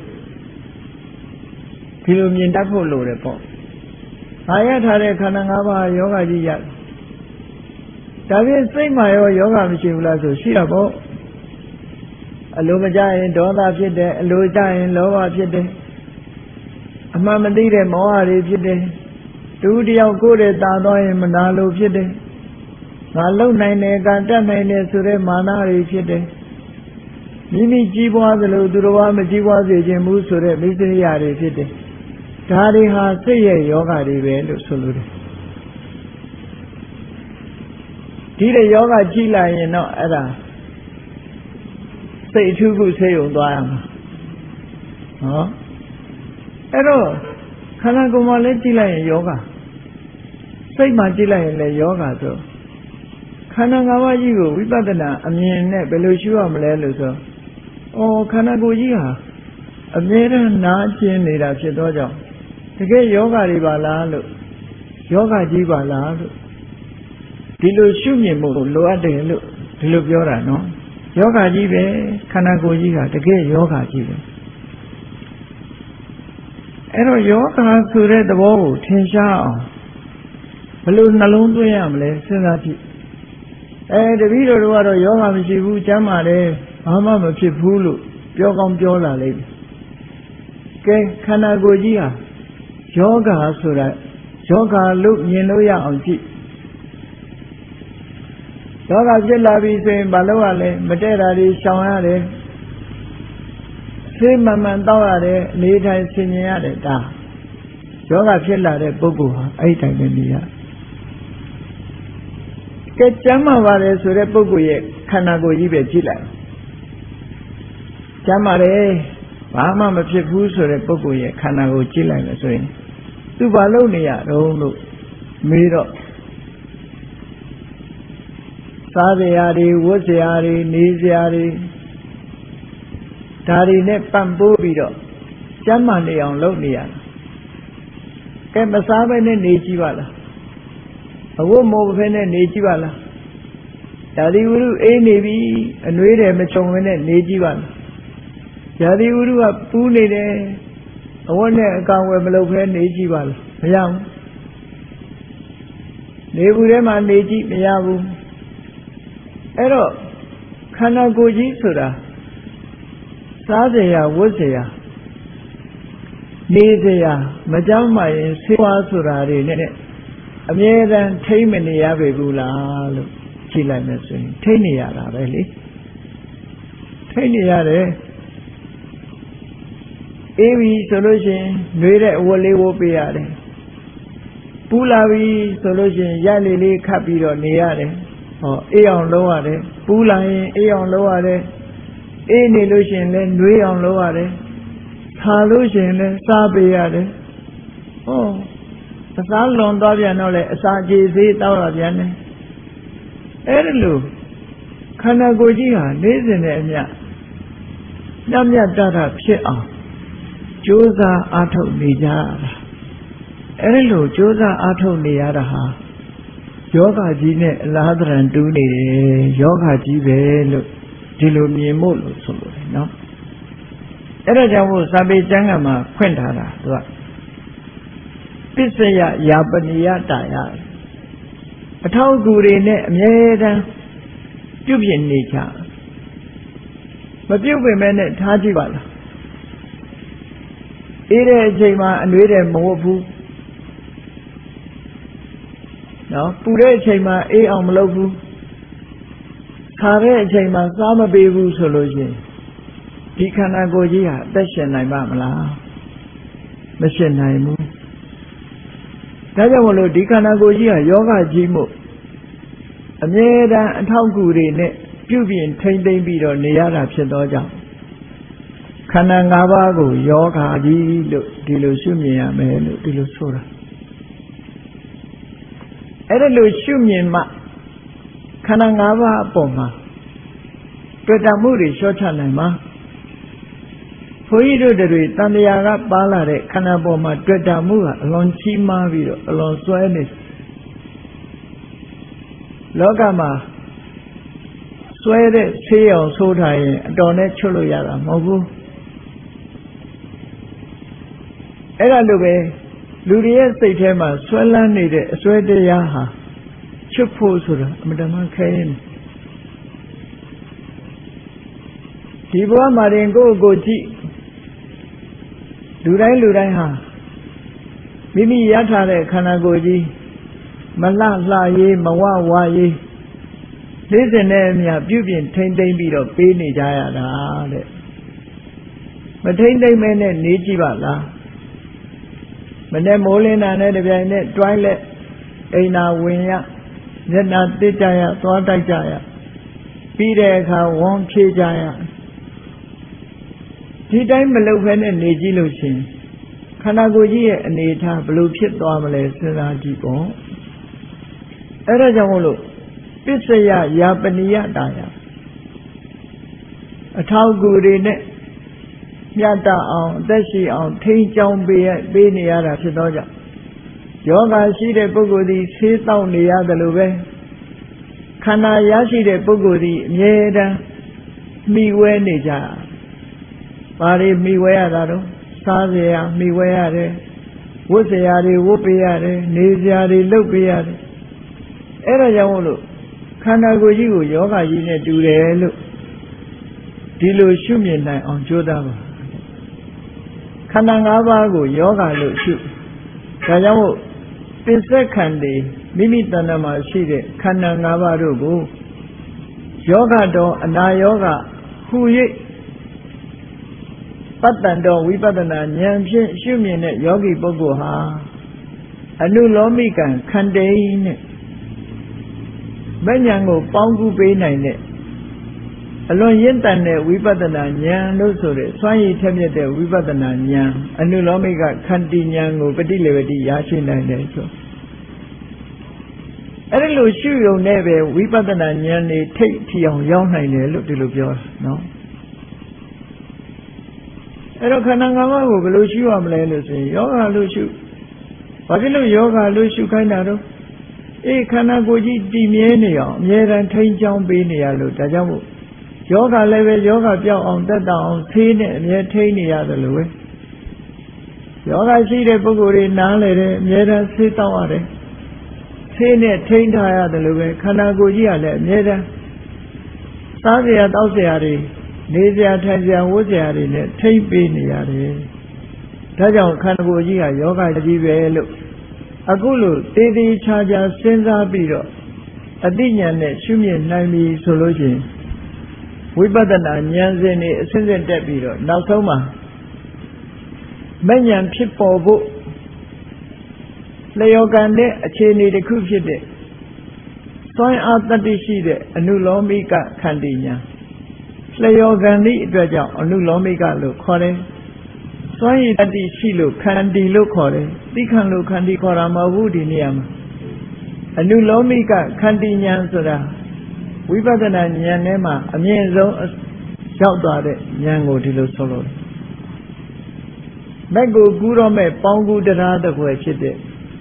ဒီလိုမြင်တတ်ဖို့လိုတယ်ပေါ့။ဘာရထားတဲ့ခန္ဓာ၅ပါးယောဂကြီးရဒါဖြင့်စိတ်မှာရောယောဂမရှိဘူးလားဆိုရှိတာပေါ့။အလိုမကြရင်ဒေါသဖြစ်တယ်အလိုကြရင်လောဘဖြစ်တယ်အမှန်မသိတဲ့မောဟတွေဖြစ်တယ်တူတယောက်ကိုယ်တည်းတာသွားရင်မနာလိုဖြစ်တယ်ငါလုံနိုင်တယ်ကံတတ်နိုင်တယ်ဆိုတဲ့မာနတွေဖြစ်တယ်မိမိကြီးပွားသလိုသူတော်ဘာမကြီးပွားစေခြင်းဘူးဆိုတဲ့မိစ္ဆရိယတွေဖြစ်တယ်ဒါတွေဟာစိတ်ရဲ့ယောဂတွေပဲလို့ဆိုလိုတယ်ဒီတဲ့ယောဂကြည့်လိုက်ရင်တော့အဲ့ဒါစိတ်အထူးခုဆေးရုံသွားရမှာဟောအဲ့တော့ခန္ဓာကိုယ်မှာလည်းကြည့်လိုက်ရင်ယောဂစိတ်မှာကြည့်လိုက်ရင်လည်းယောဂဆိုခန္ဓာ၅ပါးကြီးကိုဝိပဿနာအမြင်နဲ့ဘယ်လိုရှုရမလဲလို့ဆိုဩခန္ဓာကိုယ်ကြီးဟာအမြဲတမ်းနာကျင်နေတာဖြစ်သောကြောင့်တကယ်ယောဂတွေပါလားလို့ယောဂကြီးပါလားလို့ဒီလိုရှုမြင်မှုလိုအပ်တယ်လို့ဒီလိုပြောတာနော်ယောဂကြီးပဲခန္ဓာကိုယ်ကြီးကတကယ်ယောဂကြီးပဲအဲ့တော့ယောဂဆိုတဲ့သဘောကိုထင်ရှားအောင်ဘယ်လိုနှလုံးသွင်းရမလဲစဉ်းစားကြည့်အဲတပည့်တော်တို့ကတော့ယောဂမရှိဘူးကျမ်းမာတယ်ဘာမှမဖြစ်ဘူးလို့ပြောကောင်းပြောလာလိမ့်မယ်ကဲခန္ဓာကိုယ်ကြီးဟာယောဂဆိုတာယောဂလို့မြင်လို့ရအောင်ကြည့်ယောဂဖြစ်လာပြီဆိုရင်ဘာလို့ရလဲမတည့်တာတွေရှောင်ရတယ်ဆေးမှန်မှန်တောက်ရတယ်အနေထိုင်ဆင်ញင်ရတယ်ဒါယောဂဖြစ်လာတဲ့ပုဂ္ဂိုလ်ဟာအဲ့တိုင်းပဲနေရကဲကျမ်းမာပါတယ်ဆိုတဲ့ပုဂ္ဂိုလ်ရဲ့ခန္ဓာကိုယ်ကြီးပဲကြည့်လိုက်ကျမ်းမာတယ်ဘာမှမဖြစ်ဘူးဆိုတဲ့ပုဂ္ဂိုလ်ရဲ့ခန္ဓာကိုယ်ကြည့်လိုက်မယ်ဆိုရင်သူဘာလုပ်နေရတော့လို့မေးတော့စားစရာတွေဝတ်စရာတွေနေစရာတွေဒါတွေနဲ့ပံ့ပိုးပြီးတော့ကျမ်းမာနေအောင်လုပ်နေရတာကဲမစားဘဲနဲ့နေကြည့်ပါလားအဝတ်မိုးဘဲနဲ့နေကြည့်ပါလားရာသီဥတုအေးနေပြီအနှွေးတယ်မချုံဘဲနဲ့နေကြည့်ပါလားရာသီဥတုကပူးနေတယ်အဝတ်နဲ့အကောင်ဝယ်မလုပ်ဘဲနေကြည့်ပါလားမရဘူးနေဘူးထဲမှာနေကြည့်မရဘူးအဲ့တော့ခန္ဓာကိုယ်ကြီးဆိုတာစားစရာဝတ်စရာနေစရာမကြောက်မှရင်ဆေးဝါးဆိုတာတွေနဲ့အမြဲတမ်းထိမ့်မနေရပေဘူးလားလို့ကြည့်လိုက်မယ်ဆိုရင်ထိမ့်နေရတာပဲလေထိမ့်နေရတယ်အေးပြီဆိုလို့ရှိရင်နှွေးတဲ့အဝတ်လေးဝတ်ပေးရတယ်ပူလာပြီဆိုလို့ရှိရင်ရက်လေးလေးခတ်ပြီးတော့နေရတယ်ဟောအေးအောင်လုပ်ရတယ်ပူလာရင်အေးအောင်လုပ်ရတယ်အေးနေလို့ရှိရင်လည်းနှွေးအောင်လုပ်ရတယ်ခါလို့ရှိရင်လည်းစားပေးရတယ်ဟောအစားလွန်သွားပြန်တော့လေအစာကြေသေးတောက်ရပြန်တယ်အဲ့ဒါလို့ခန္ဓာကိုယ်ကြီးဟာနေ့စဉ်နဲ့အမျှမြတ်မြတ်တတဖြစ်အောင်ကြိုးစားအားထုတ်နေကြရတာအဲ့ဒါလို့ကြိုးစားအားထုတ်နေရတာဟာယောဂကြီးနဲ့အလားတရံတူးနေတယ်ယောဂကြီးပဲလို့ဒီလိုမြင်ဖို့လို့ဆိုလို့တယ်နော်အဲ့ဒါကြောင့်မို့စာပေကျမ်းဂန်မှာဖွင့်ထားတာသူကပစ္စယယာပနိယတာယအထောက်အကူတွေနဲ့အမြဲတမ်းပြုပြင်နေကြမပြုတ်ပင်မဲ့နဲ့ထားကြည့်ပါလားအေးတဲ့အချိန်မှာအနှွေးတယ်မဟုတ်ဘူးနော်ပူတဲ့အချိန်မှာအေးအောင်မလုပ်ဘူးခါတဲ့အချိန်မှာစားမပေးဘူးဆိုလို့ရှိရင်ဒီခန္ဓာကိုယ်ကြီးဟာအသက်ရှင်နိုင်ပါမလားမရှင်နိုင်ဘူးဒါကြောင့်မလို့ဒီခန္ဓာကိုယ်ကြီးဟာယောဂကြီးမှုအမြဲတမ်းအထောက်အကူတွေနဲ့ပြုပြင်ထိမ့်သိမ့်ပြီးတော့နေရတာဖြစ်သောကြောင့်ခန္ဓာ၅ပါးကိုယောဂကြီးလို့ဒီလိုရှုမြင်ရမယ်လို့ဒီလိုဆိုတာအဲ့ဒါလို့ရှုမြင်မှခန္ဓာ၅ပါးအပေါ်မှာတွေ့တာမှုတွေလျှော့ချနိုင်မှာဘုန်းကြီးတို့တွေတန်တရားကပါလာတဲ့ခန္ဓာပေါ်မှာတွေ့တာမှုကအလွန်ကြီးမားပြီးတော့အလွန်စွဲနေလောကမှာစွဲတဲ့ဆေးအောင်ဆိုးထားရင်အတော်နဲ့ချွတ်လို့ရတာမဟုတ်ဘူးအဲ့ဒါလိုပဲလူတွေရဲ့စိတ်ထဲမှာဆွဲလန်းနေတဲ့အစွဲတရားဟာချွတ်ဖို့ဆိုတာအမှန်တမ်းခဲရင်ဒီဘဝမှာရင်ကိုယ့်ကိုယ်ကြည့်လူတိုင်းလူတိုင်းဟာမိမိရထားတဲ့ခန္ဓာကိုယ်ကြီးမလှလှရေးမဝဝရေးလေးစင်နဲ့အမြပြုပြင်ထိမ့်သိမ့်ပြီးတော့ပေးနေကြရတာတဲ့မထိမ့်သိမ့်မဲနဲ့နေကြည့်ပါလားမနဲ့မိုးလင်းတာနဲ့တပြိုင်နဲ့တွိုင်းလက်အိမ်သာဝင်ရမျက်နှာတစ်ကြရသွားတိုက်ကြရပြီးတဲ့အခါဝန်းဖြေးကြရဒီတိုင်းမလုပ်ဘဲနဲ့နေကြည့်လို့ရှင်ခန္ဓာကိုယ်ကြီးရဲ့အနေအထားဘယ်လိုဖြစ်သွားမလဲစဉ်းစားကြည့်ပေါ့အဲ့ဒါကြောင့်မို့လို့ပစ္စယယာပနိယတာယအထောက်အကူတွေနဲ့မြတ်တအောင်အသက်ရှိအောင်ထိန်းချောင်းပေးပေးနေရတာဖြစ်သောကြောင့်ယောဂရှိတဲ့ပုဂ္ဂိုလ်သည်ဆေးတောက်နေရတယ်လို့ပဲခန္ဓာရရှိတဲ့ပုဂ္ဂိုလ်သည်အမြဲတမ်းမှီဝဲနေကြဘာတွေမှီဝဲရတာတော့စားစရာမှီဝဲရတယ်ဝတ်စရာတွေဝတ်ပေးရတယ်နေစရာတွေလုပ်ပေးရတယ်အဲ့ဒါကြောင့်မို့လို့ခန္ဓာကိုယ်ကြီးကိုယောဂကြီးနဲ့တူတယ်လို့ဒီလိုရှုမြင်နိုင်အောင်ကြိုးစားပါခန္ဓာ၅ပါးကိုယောဂလို့ရှုဒါကြောင့်မို့ပစ္စက္ခန္တိမိမိတဏ္ဍမှာရှိတဲ့ခန္ဓာ၅ပါးတို့ကိုယောဂတော်အနာယောဂဟူ၍ပတ္တန်တော်ဝိပဿနာဉာဏ်ဖြင့်ရှုမြင်တဲ့ယောဂီပုဂ္ဂိုလ်ဟာအနုလောမိကံခန္တိနဲ့မဉဏ်ကိုပေါင်းကူးပေးနိုင်တဲ့အလွန်ရင့်တန်တဲ့ဝိပဿနာဉာဏ်လို့ဆိုတဲ့စွမ်းရည်ထက်မြက်တဲ့ဝိပဿနာဉာဏ်အနုလောမိကခန္တီဉာဏ်ကိုပฏิလေဝတိရရှိနိုင်တယ်ဆိုအဲ့ဒီလိုရှုရုံနဲ့ပဲဝိပဿနာဉာဏ်နေထိတ်ထီအောင်ရောက်နိုင်တယ်လို့ဒီလိုပြောတာနော်အဲ့တော့ခန္ဓာ၅ပါးကိုဘယ်လိုရှုရမလဲလို့ဆိုရင်ယောဂလို့ရှုဘာဖြစ်လို့ယောဂလို့ရှုခိုင်းတာတော့အေးခန္ဓာကိုယ်ကြီးတည်မြဲနေအောင်အမြဲတမ်းထိန်းချောင်းပေးနေရလို့ဒါကြောင့်မို့ယောဂလည်းပဲယောဂပြောင်းအောင်တက်တောင်အောင်သေးနဲ့အမြဲထိန်းနေရတယ်လို့ပဲယောဂရှိတဲ့ပုဂ္ဂိုလ်တွေနားလေတယ်အမြဲတမ်းဆေးတောက်ရတယ်ဆေးနဲ့ထိန်းထားရတယ်လို့ပဲခန္ဓာကိုယ်ကြီးကလည်းအမြဲတမ်းစားစရာတောက်စရာတွေနေစရာထိုင်စရာဝတ်စရာတွေနဲ့ထိမ့်ပေးနေရတယ်ဒါကြောင့်ခန္ဓာကိုယ်ကြီးကယောဂကြီးပဲလို့အခုလို့တေးသေးချာချာစဉ်းစားပြီးတော့အသိဉာဏ်နဲ့ရှုမြင်နိုင်ပြီဆိုလို့ရှိရင်ဝိပဿနာဉာဏ်စဉ်တွေအစဉ်စဉ်တက်ပြီးတော့နောက်ဆုံးမှာမဉဏ်ဖြစ်ပေါ်ဖို့လျော်ကန်တဲ့အခြေအနေတစ်ခုဖြစ်တဲ့စွမ်းအားတတ္တိရှိတဲ့အနုလောမိကခန္တီဉာဏ်လျော်ကန်သည့်အတွက်ကြောင့်အနုလောမိကလို့ခေါ်တယ်စွမ်းရည်တတ္တိရှိလို့ခန္တီလို့ခေါ်တယ်သိခံလို့ခန္တီခေါ်တာမဟုတ်ဘူးဒီနေရာမှာအနုလောမိကခန္တီဉာဏ်ဆိုတာဝိပဿနာဉာဏ်ထဲမှာအမြင့်ဆုံးရောက်သွားတဲ့ဉာဏ်ကိုဒီလိုဆိုလို့မက်ကိုကူးတော့မဲ့ပေါင်းကူးတရားတစ်ခွဲဖြစ်တဲ့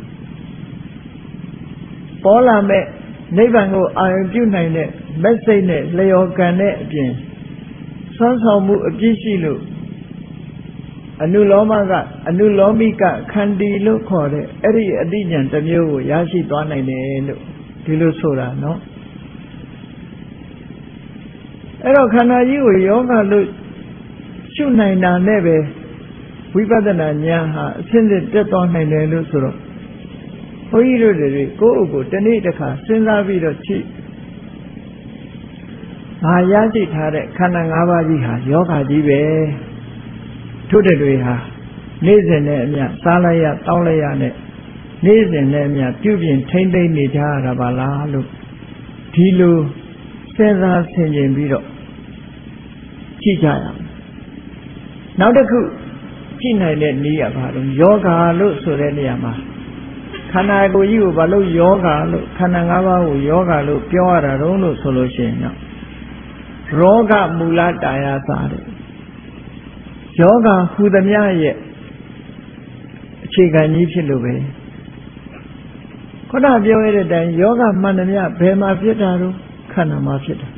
ပေါ်လာမဲ့နိဗ္ဗာန်ကိုအာရုံပြုနိုင်တဲ့မက်စိတ်နဲ့လျော်ကန်တဲ့အပြင်ဆွမ်းဆောင်မှုအပြည့်ရှိလို့အနုလောမကအနုလောမိကခန္တီလို့ခေါ်တဲ့အဲ့ဒီအတိညာဏ်တစ်မျိုးကိုရရှိသွားနိုင်တယ်လို့ဒီလိုဆိုတာနော်အဲ့တော့ခန္ဓာကြီးကိုယောဂလို့ရှုနိုင်တာနဲ့ပဲဝိပဿနာဉာဏ်ဟာအစဉ်စဉ်တက်သွားနိုင်တယ်လို့ဆိုတော့ဘုန်းကြီးတို့တွေကိုယ့်အကိုတနေ့တစ်ခါစဉ်းစားပြီးတော့ကြည့်ငါရရှိထားတဲ့ခန္ဓာ၅ပါးကြီးဟာယောဂကြီးပဲထို့တဲ့တွေဟာနေ့စဉ်နဲ့အမျှစားလိုက်ရတောင်းလိုက်ရနဲ့နေ့စဉ်နဲ့အမျှပြုပြင်ထိမ့်သိမ့်နေကြရတာပါလားလို့ဒီလိုစဉ်းစားဆင်ခြင်ပြီးတော့ကြည့်ကြရအောင်နောက်တစ်ခုကြည့်နိုင်တဲ့နည်းကဘာလို့ယောဂလို့ဆိုတဲ့နေရာမှာခန္ဓာကိုယ်ကြီးကိုဘာလို့ယောဂလို့ခန္ဓာ၅ပါးကိုယောဂလို့ပြောရတာတုံးလို့ဆိုလို့ရှိရင်တော့ရောဂမူလတာယာစာတဲ့ယောဂဟူသမျှရဲ့အခြေခံကြီးဖြစ်လို့ပဲခုနပြောရတဲ့အတိုင်းယောဂမှန်သမျှဘယ်မှာဖြစ်တာတော့ခန္ဓာမှာဖြစ်တာ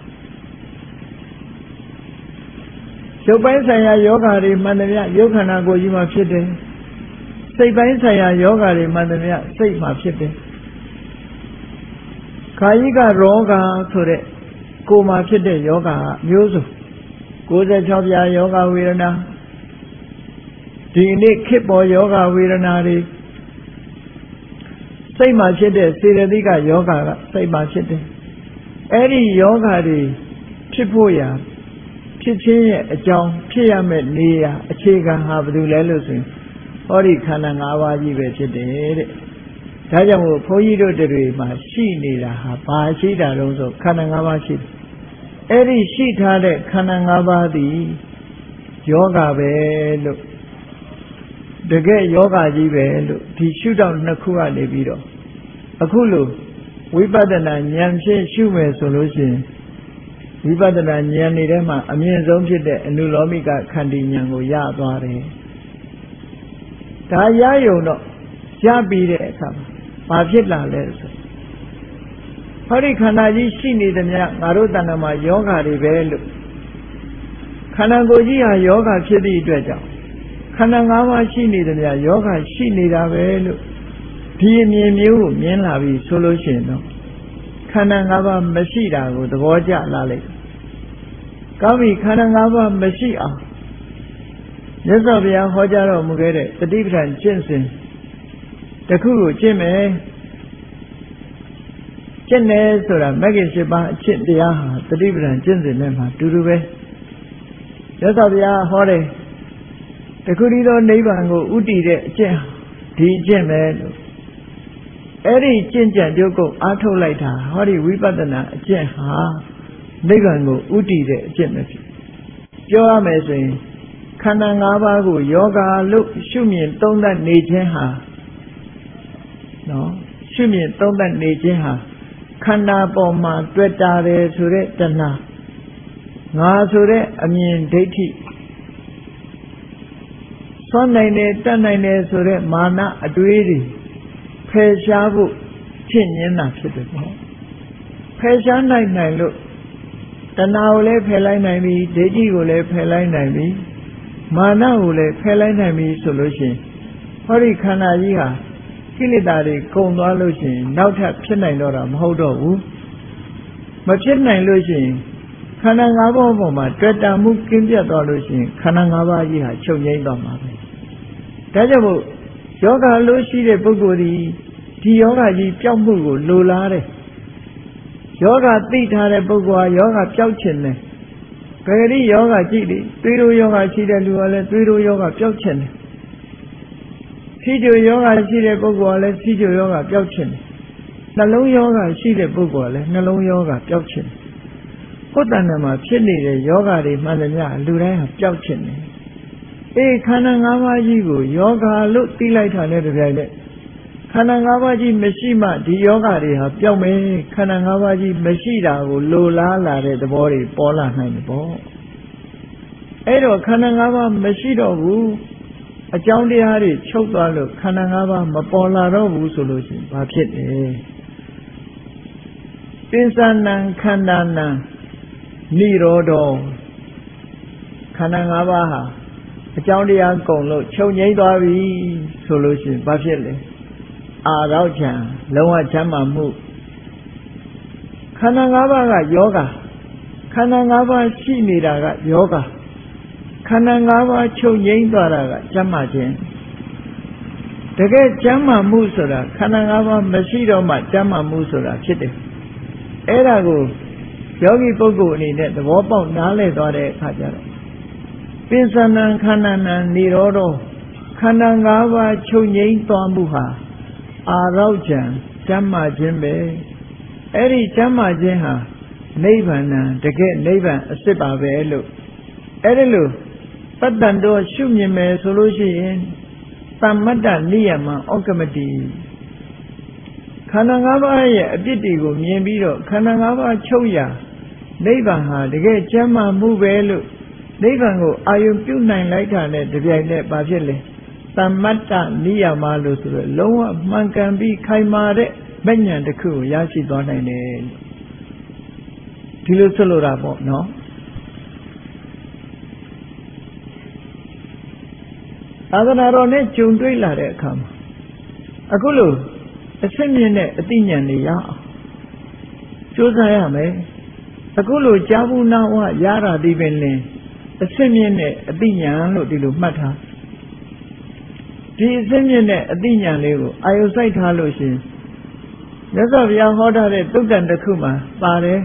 ရုပ်ပိုင်းဆိုင်ရာယောဂတွေမှန်သမျှရုပ်ခန္ဓာကိုယ်ကြီးမှာဖြစ်တယ်စိတ်ပိုင်းဆိုင်ရာယောဂတွေမှန်သမျှစိတ်မှာဖြစ်တယ်ခာယိကရောဂါဆိုတဲ့ကိုယ်မှာဖြစ်တဲ့ယောဂမျိုးစုံ၉၆ပြားယောဂဝေဒနာဒီနေ့ခေတ်ပေါ်ယောဂဝေဒနာတွေစိတ်မှာဖြစ်တဲ့စေတသိကယောဂကစိတ်မှာဖြစ်တယ်အဲ့ဒီယောဂတွေဖြစ်ဖို့ရာဖြစ်ခြင်းရဲ့အကြောင်းဖြစ်ရမယ့်နေရာအခြေခံဟာဘာလို့လဲလို့ဆိုရင်ဟောဒီခန္ဓာ၅ပါးကြီးပဲဖြစ်တယ်တဲ့ဒါကြောင့်မို့ဘုန်းကြီးတို့တွေမှာရှိနေတာဟာဘာရှိတာတုံးဆိုခန္ဓာ၅ပါးရှိတယ်အဲ့ဒီရှိထားတဲ့ခန္ဓာ၅ပါးသည်ယောဂပဲလို့တကယ်ယောဂကြီးပဲလို့ဒီရှုထောင့်နှစ်ခုကနေပြီးတော့အခုလို့ဝိပဿနာဉာဏ်ဖြင့်ရှုမယ်ဆိုလို့ရှိရင်ဝိပဿနာဉာဏ်နေထဲမှာအမြင့်ဆုံးဖြစ်တဲ့အနုလောမိကခန္တီဉာဏ်ကိုရသွားတယ်ဒါရယုံတော့ရပြီးတဲ့အခါမှာဘာဖြစ်လာလဲဆိုဟောဒီခန္ဓာကြီးရှိနေသမျှငါတို့တဏ္ဍာမှာယောဂတွေပဲလို့ခန္ဓာကိုယ်ကြီးဟာယောဂဖြစ်သည့်အတွက်ကြောင့်ခန္ဓာ၅ပါးရှိနေသမျှယောဂရှိနေတာပဲလို့ဒီအမြင်မျိုးကိုမြင်လာပြီဆိုလို့ရှိရင်တော့ခန္ဓာ၅ပါးမရှိတာကိုသဘောကျလာလိမ့်ကောင်းပြီခန္ဓာ၅ပါးမရှိအောင်မြတ်စွာဘုရားဟောကြားတော်မူခဲ့တဲ့တတိပဋ္ဌာန်ကျင့်စဉ်တစ်ခုကိုကျင့်မယ်ကျင့်တယ်ဆိုတာမဂ္ဂင်၈ပါးအကျင့်တရားဟာတတိပဋ္ဌာန်ကျင့်စဉ်နဲ့မှတူတူပဲမြတ်စွာဘုရားဟောတယ်တခုတည်းသောနိဗ္ဗာန်ကိုဥတည်တဲ့အကျင့်ဒီအကျင့်ပဲလို့အဲ့ဒီကျင့်ကြံကြုတ်ကိုအားထုတ်လိုက်တာဟောဒီဝိပဿနာအကျင့်ဟာနိဗ္ဗာန်ကိုဥတည်တဲ့အကျင့်ပဲဖြစ်ပြောရမယ်ဆိုရင်ခန္ဓာ၅ပါးကိုယောဂလို့ရှုမြင်သုံးသပ်နေခြင်းဟာနော်ရှုမြင်သုံးသပ်နေခြင်းဟာခန္ဓာပေါ်မှာတွေ့တာတယ်ဆိုတဲ့တဏှာငါဆိုတဲ့အမြင်ဒိဋ္ဌိစွန့်နိုင်တယ်တတ်နိုင်တယ်ဆိုတဲ့မာနအတွေးတွေဖယ်ရှားဖို့ဖြစ်ညင်းတာဖြစ်တယ်ပေါ့ဖယ်ရှားနိုင်နိုင်လို့တဏှာကိုလည်းဖယ်လိုက်နိုင်ပြီဒိဋ္ဌိကိုလည်းဖယ်လိုက်နိုင်ပြီမာနကိုလည်းဖယ်လိုက်နိုင်ပြီဆိုလို့ရှိရင်ဟောဒီခန္ဓာကြီးဟာကိလေသာတွေကုန်သွားလို့ရှိရင်နောက်ထပ်ဖြစ်နိုင်တော့တာမဟုတ်တော့ဘူးမဖြစ်နိုင်လို့ရှိရင်ခန္ဓာ၅ပါးပေါ်မှာတွေ့တာမှုကင်းပြတ်သွားလို့ရှိရင်ခန္ဓာ၅ပါးကြီးဟာချုပ်ငြိမ်းသွားမှာပဲဒါကြောင့်မို့ယောဂလို့ရှိတဲ့ပုဂ္ဂိုလ်ဒီဒီယောဂကြီးပျောက်မှုကိုလိုလားတယ်ယောဂသိထားတဲ့ပုဂ္ဂိုလ်ဟာယောဂပျောက်ခြင်းတယ်ဘယ်ဒီယောဂကြည့်လေသွေးတိုးယောဂရှိတဲ့လူကလည်းသွေးတိုးယောဂပျောက်ခြင်းတယ်စီကြိုယောဂရှိတဲ့ပုဂ္ဂိုလ်ကလည်းစီကြိုယောဂပျောက်ခြင်းတယ်နှလုံးယောဂရှိတဲ့ပုဂ္ဂိုလ်ကလည်းနှလုံးယောဂပျောက်ခြင်းတယ်ကိုယ်တဏ္ဍာမှာဖြစ်နေတဲ့ယောဂတွေမှန်သမျှလူတိုင်းဟာပျောက်ခြင်းတယ်အေးခန္ဓာ၅ပါးကြီးကိုယောဂလို့သိလိုက်တာနဲ့တပြိုင်နက်ခန္ဓာ၅ပါးကြီးမရှိမှဒီယောဂတွေဟာပျောက်မယ်ခန္ဓာ၅ပါးကြီးမရှိတာကိုလိုလားလာတဲ့သဘောတွေပေါ်လာနိုင်တယ်ပေါ့အဲ့တော့ခန္ဓာ၅ပါးမရှိတော့ဘူးအကြောင်းတရားတွေချုပ်သွားလို့ခန္ဓာ၅ပါးမပေါ်လာတော့ဘူးဆိုလို့ရှိရင်ဘာဖြစ်လဲပိဿနံခန္ဓာနံနိရောဓခန္ဓာ၅ပါးဟာအကြောင်းတရားကုန်လို့ချုပ်ငြိမ်းသွားပြီဆိုလို့ရှိရင်ဘာဖြစ်လဲအာရောက်ချံလုံးဝချမ်းသာမှုခန္ဓာ၅ပါးကယောဂခန္ဓာ၅ပါးရှိနေတာကယောဂခန္ဓာ၅ပါးချုပ်ငြိမ်းသွားတာကကျမ်းမာခြင်းတကယ်ကျမ်းမာမှုဆိုတာခန္ဓာ၅ပါးမရှိတော့မှကျမ်းမာမှုဆိုတာဖြစ်တယ်အဲ့ဒါကိုယောဂီပုဂ္ဂိုလ်အနေနဲ့သဘောပေါက်နားလည်သွားတဲ့အခါကျတော့ပိဿနံခန္ဓာနံနိရောဓခန္ဓာ၅ပါးချုပ်ငြိမ်းသွားမှုဟာအာရောက်ကြံကျမ်းမာခြင်းပဲအဲ့ဒီကျမ်းမာခြင်းဟာနိဗ္ဗာန်တကယ်နိဗ္ဗာန်အစစ်ပါပဲလို့အဲ့ဒီလိုတတ္တံတော်ရှုမြင်မယ်ဆိုလို့ရှိရင်သမ္မတ္တနိယမဩကမတိခန္ဓာ၅ပါးရဲ့အပြစ်တွေကိုမြင်ပြီးတော့ခန္ဓာ၅ပါးချုပ်ရာနိဗ္ဗာန်ဟာတကယ်ကျမ်းမာမှုပဲလို့နိဗ္ဗာန်ကိုအာရုံပြုနိုင်လိုက်တာနဲ့တပြိုင်နက်ဘာဖြစ်လဲသမ္မတ္တနိယမလို့ဆိုတော့လုံးဝမှန်ကန်ပြီးခိုင်မာတဲ့မဉ္ဇဉ်တစ်ခုကိုရရှိသွားနိုင်တယ်ဒီလိုဆိုလိုတာပေါ့နော်သာသနာတော်နဲ့ကြုံတွေ့လာတဲ့အခါမှာအခုလိုအစစ်မြင့်တဲ့အသိဉာဏ်တွေရအောင်ကြိုးစားရမယ်အခုလိုကြာဘူးနာဝရတာဒီပင်လင်အစစ်မြင့်တဲ့အသိဉာဏ်လို့ဒီလိုမှတ်ထားဒီအစစ်မြင့်တဲ့အသိဉာဏ်လေးကိုအာယုစိုက်ထားလို့ရှိရင်မြတ်စွာဘုရားဟောထားတဲ့သုတ်တန်တစ်ခုမှာပါတယ်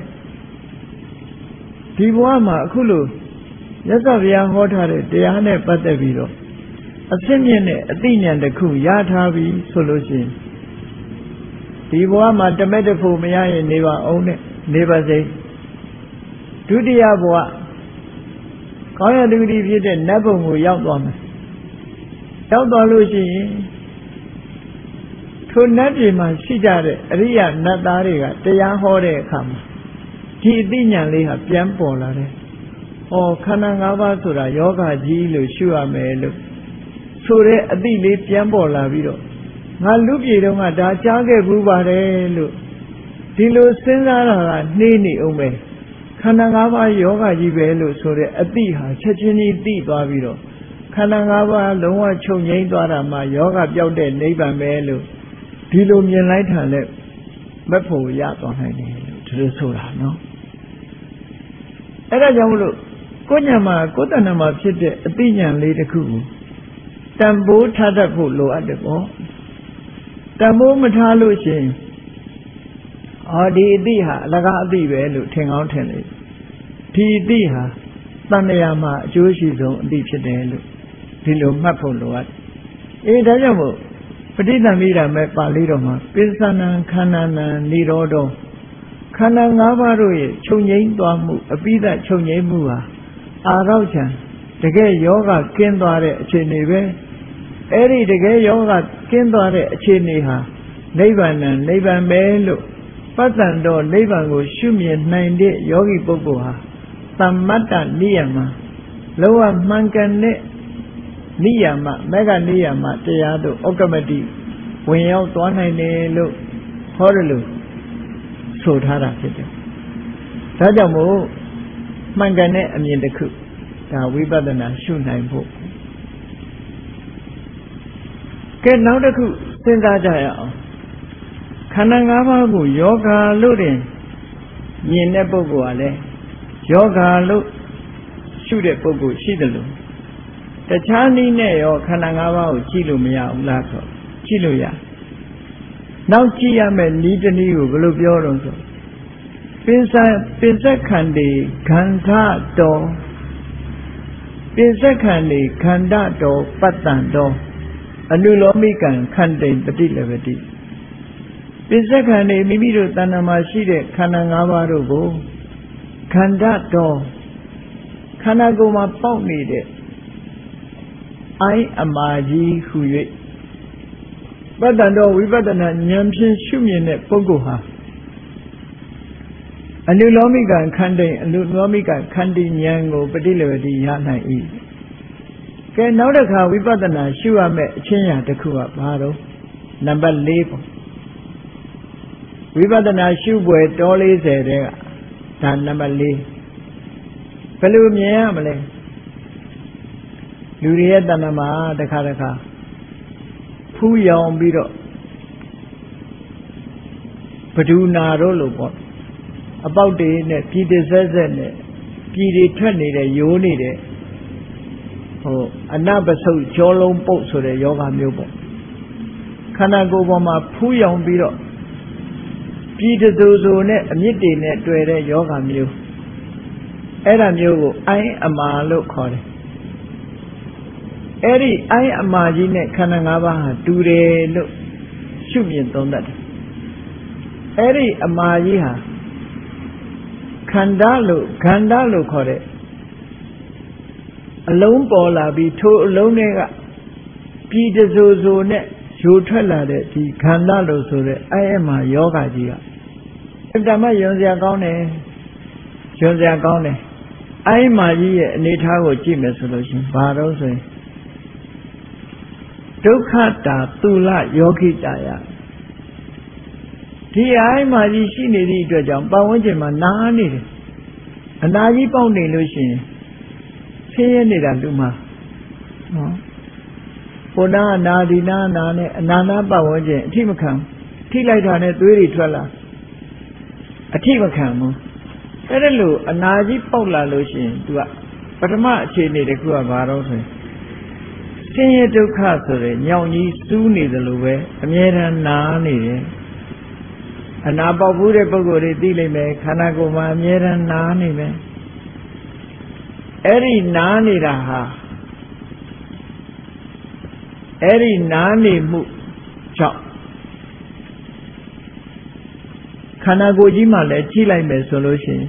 ဒီဘဝမှာအခုလိုမြတ်စွာဘုရားဟောထားတဲ့တရားနဲ့ပတ်သက်ပြီးတော့အစစ်မြင့်တဲ့အသိဉာဏ်တစ်ခုရထားပြီဆိုလို့ရှိရင်ဒီဘဝမှာတမက်တဖို့မရရင်နေပါအောင်နဲ့နေပါစေဒုတိယဘဝကောင်းရတုတိဖြစ်တဲ့နတ်ဘုံကိုရောက်သွားမယ်ရောက်သွားလို့ရှိရင်ထိုနတ်ပြည်မှာရှိကြတဲ့အရိယာနတ်သားတွေကတရားဟောတဲ့အခါမှာဒီအသိဉာဏ်လေးဟာပြန်ပေါ်လာတယ်။ဩခန္ဓာ၅ပါးဆိုတာယောဂကြီးလို့ရှုရမယ်လို့ဆိုတဲ့အသိလေးပြန်ပေါ်လာပြီးတော့ငါလူပြည်တုန်းကဒါကြားခဲ့ဘူးပါတယ်လို့ဒီလိုစဉ်းစားတာကနှေးနေအောင်ပဲခန္ဓာ၅ပါးယောဂကြီးပဲလို့ဆိုတဲ့အသိဟာချက်ချင်းကြီးသိသွားပြီးတော့ခန္ဓာ၅ပါးလုံးဝချုပ်ငြိမ်းသွားတာမှယောဂပြောက်တဲ့နိဗ္ဗာန်ပဲလို့ဒီလိုမြင်လိုက်တာနဲ့မက်ဖို့ရသွားနိုင်တယ်လို့ဒီလိုဆိုတာနော်အဲ့ဒါကြောင့်မလို့ကိုယ်ညာမှာကိုယ်တဏ္ဍာမှာဖြစ်တဲ့အသိဉာဏ်လေးတစ်ခုကိုတန်ဖိုးထားတတ်ဖို့လိုအပ်တယ်ပေါ့တန်ဖိုးမထားလို့ရှိရင်အော်ဒီအသိဟာအလကားအသိပဲလို့ထင်ကောင်းထင်လေဒီအသိဟာတဏှာမှာအကျိုးရှိဆုံးအသိဖြစ်တယ်လို့ဒီလိုမှတ်ဖို့လိုအပ်အေးဒါကြောင့်မို့ပဋိသမိဓမ္မေပါဠိတော်မှာပိဿနံခန္ဓာနံနိရောဓခန္ဓာ၅ပါးတို့ရဲ့ချုပ်ငြိမ်းသွားမှုအပိဓာချုပ်ငြိမ်းမှုဟာအာရောက်ချံတကယ်ယောဂကင်းသွားတဲ့အခြေအနေပဲအဲ့ဒီတကယ်ယောဂကင်းသွားတဲ့အခြေအနေဟာနိဗ္ဗာန်နိဗ္ဗာန်ပဲလို့ပတ်တန်တော်နိဗ္ဗာန်ကိုရှုမြင်နိုင်တဲ့ယောဂီပုဂ္ဂိုလ်ဟာသမ္မတ္တနိယမလောကမှန်ကန်တဲ့နိယမမေဃနိယမတရားတို့ဩကမတိဝင်ရောက်သွားနိုင်တယ်လို့ဟောတယ်လို့ဆိုထားတာဖြစ်တယ်။ဒါကြောင့်မို့မှန်ကန်တဲ့အမြင်တစ်ခုဒါဝိပဿနာရှုနိုင်ဖို့ကဲနောက်တစ်ခုစဉ်းစားကြရအောင်ခန္ဓာ၅ပါးကိုယောဂလို့တင်မြင်တဲ့ပုဂ္ဂိုလ်ကလည်းယောဂလို့ရှုတဲ့ပုဂ္ဂိုလ်ရှိတယ်လို့တခြားနည်းနဲ့ရောခန္ဓာ၅ပါးကိုကြည့်လို့မရဘူးလားဆိုကြည့်လို့ရနောက်ကြည့်ရမယ့်နည်းတစ်နည်းကိုဘယ်လိုပြောတော့ဆိုပင်စပင်စက်ခန္တီခန္ဓာတော်ပင်စက်ခန္တီခန္ဓာတော်ပတ္တန်တော်အနုလောမိကံခန္တိပฏิလဝတိပင်စက်ခန္တီမိမိတို့တဏ္ဍာမှာရှိတဲ့ခန္ဓာ၅ပါးတို့ကိုခန္ဓာတော်ခန္ဓာကိုယ်မှာပေါက်နေတဲ့အိုင်းအမာကြီးဟူ၍ပတ္တန်တော်ဝိပဿနာဉာဏ်ဖြင့်ရှုမြင်တဲ့ပုဂ္ဂိုလ်ဟာအနုလောမိကံခန္တိအနုလောမိကံခန္တိဉာဏ်ကိုပฏิလဝတိရနိုင်၏ကဲနောက်တစ်ခါဝိပဿနာရှုရမယ့်အချင်းရာတစ်ခုကဘာတော့နံပါတ်၄ပေါ့ဝိပဿနာရှုပွဲတော်၄၀တဲ့ကဒါနံပါတ်၄ဘယ်လိုမြင်ရမလဲလူတွေရဲ့တဏ္ဍာမှာတစ်ခါတစ်ခါဖူးယောင်ပြီးတော့ဘဒူနာတို့လို့ပေါ့အပေါက်တွေနဲ့ပြည်တဆက်ဆက်နဲ့ပြည်တွေထွက်နေတဲ့ရိုးနေတဲ့ဟိုအနပစုတ်ကြောလုံးပုတ်ဆိုတဲ့ယောဂမျိုးပေါ့ခန္ဓာကိုယ်ပေါ်မှာဖူးယောင်ပြီးတော့ပြည်တစိုးစိုးနဲ့အမြင့်တွေနဲ့တွေ့တဲ့ယောဂမျိုးအဲ့ဒါမျိုးကိုအိုင်းအမာလို့ခေါ်တယ်အဲ့ဒီအိုင်းအမာကြီးနဲ့ခန္ဓာ၅ပါးဟာတူတယ်လို့ရှုမြင်သုံးသပ်တယ်အဲ့ဒီအမာကြီးဟာခန္ဓာလို့ခန္ဓာလို့ခေါ်တဲ့အလုံးပေါ်လာပြီးထိုအလုံးတွေကပြည်တစိုးစိုးနဲ့ရိုးထွက်လာတဲ့ဒီခန္ဓာလို့ဆိုတဲ့အိုင်းအမာယောဂကြီးကအတ္တမယွန်စရာကောင်းတယ်ယွန်စရာကောင်းတယ်အိုင်းမာကြီးရဲ့အနေထားကိုကြည့်မယ်ဆိုလို့ရှိရင်ဘာတော့ဆိုရင်ဒုက္ခတာသုလယောဂိတာယဒီအိုင်းမာကြီးရှိနေသည့်အတွက်ကြောင့်ပတ်ဝန်းကျင်မှာနားနေတယ်အနာကြီးပေါက်နေလို့ရှိရင်ဆင်းရဲနေတာလူမှာနော်ဘုနာနာဒီနာနာနဲ့အနာနာပတ်ဝန်းကျင်အထိမခံထိလိုက်တာနဲ့သွေးတွေထွက်လာအထိမခံဘူးအဲ့ဒါလို့အနာကြီးပေါက်လာလို့ရှိရင် तू ကပထမအခြေအနေတစ်ခုကဘာတော့ဆိုရင်ဆင်းရဲဒုက္ခဆိုတဲ့ညောင်ကြီးစူးနေတယ်လို့ပဲအမြဲတမ်းနားနေတယ်အနာပေါက်ဘူးတဲ့ပုဂ္ဂိုလ်တွေသိလိမ့်မယ်ခန္ဓာကိုယ်မှာအမြဲတမ်းနားနေမယ်အဲ့ဒီနားနေတာဟာအဲ့ဒီနားနေမှုကြောင့်ခန္ဓာကိုယ်ကြီးမှလည်းကြည့်လိုက်မယ်ဆိုလို့ရှိရင်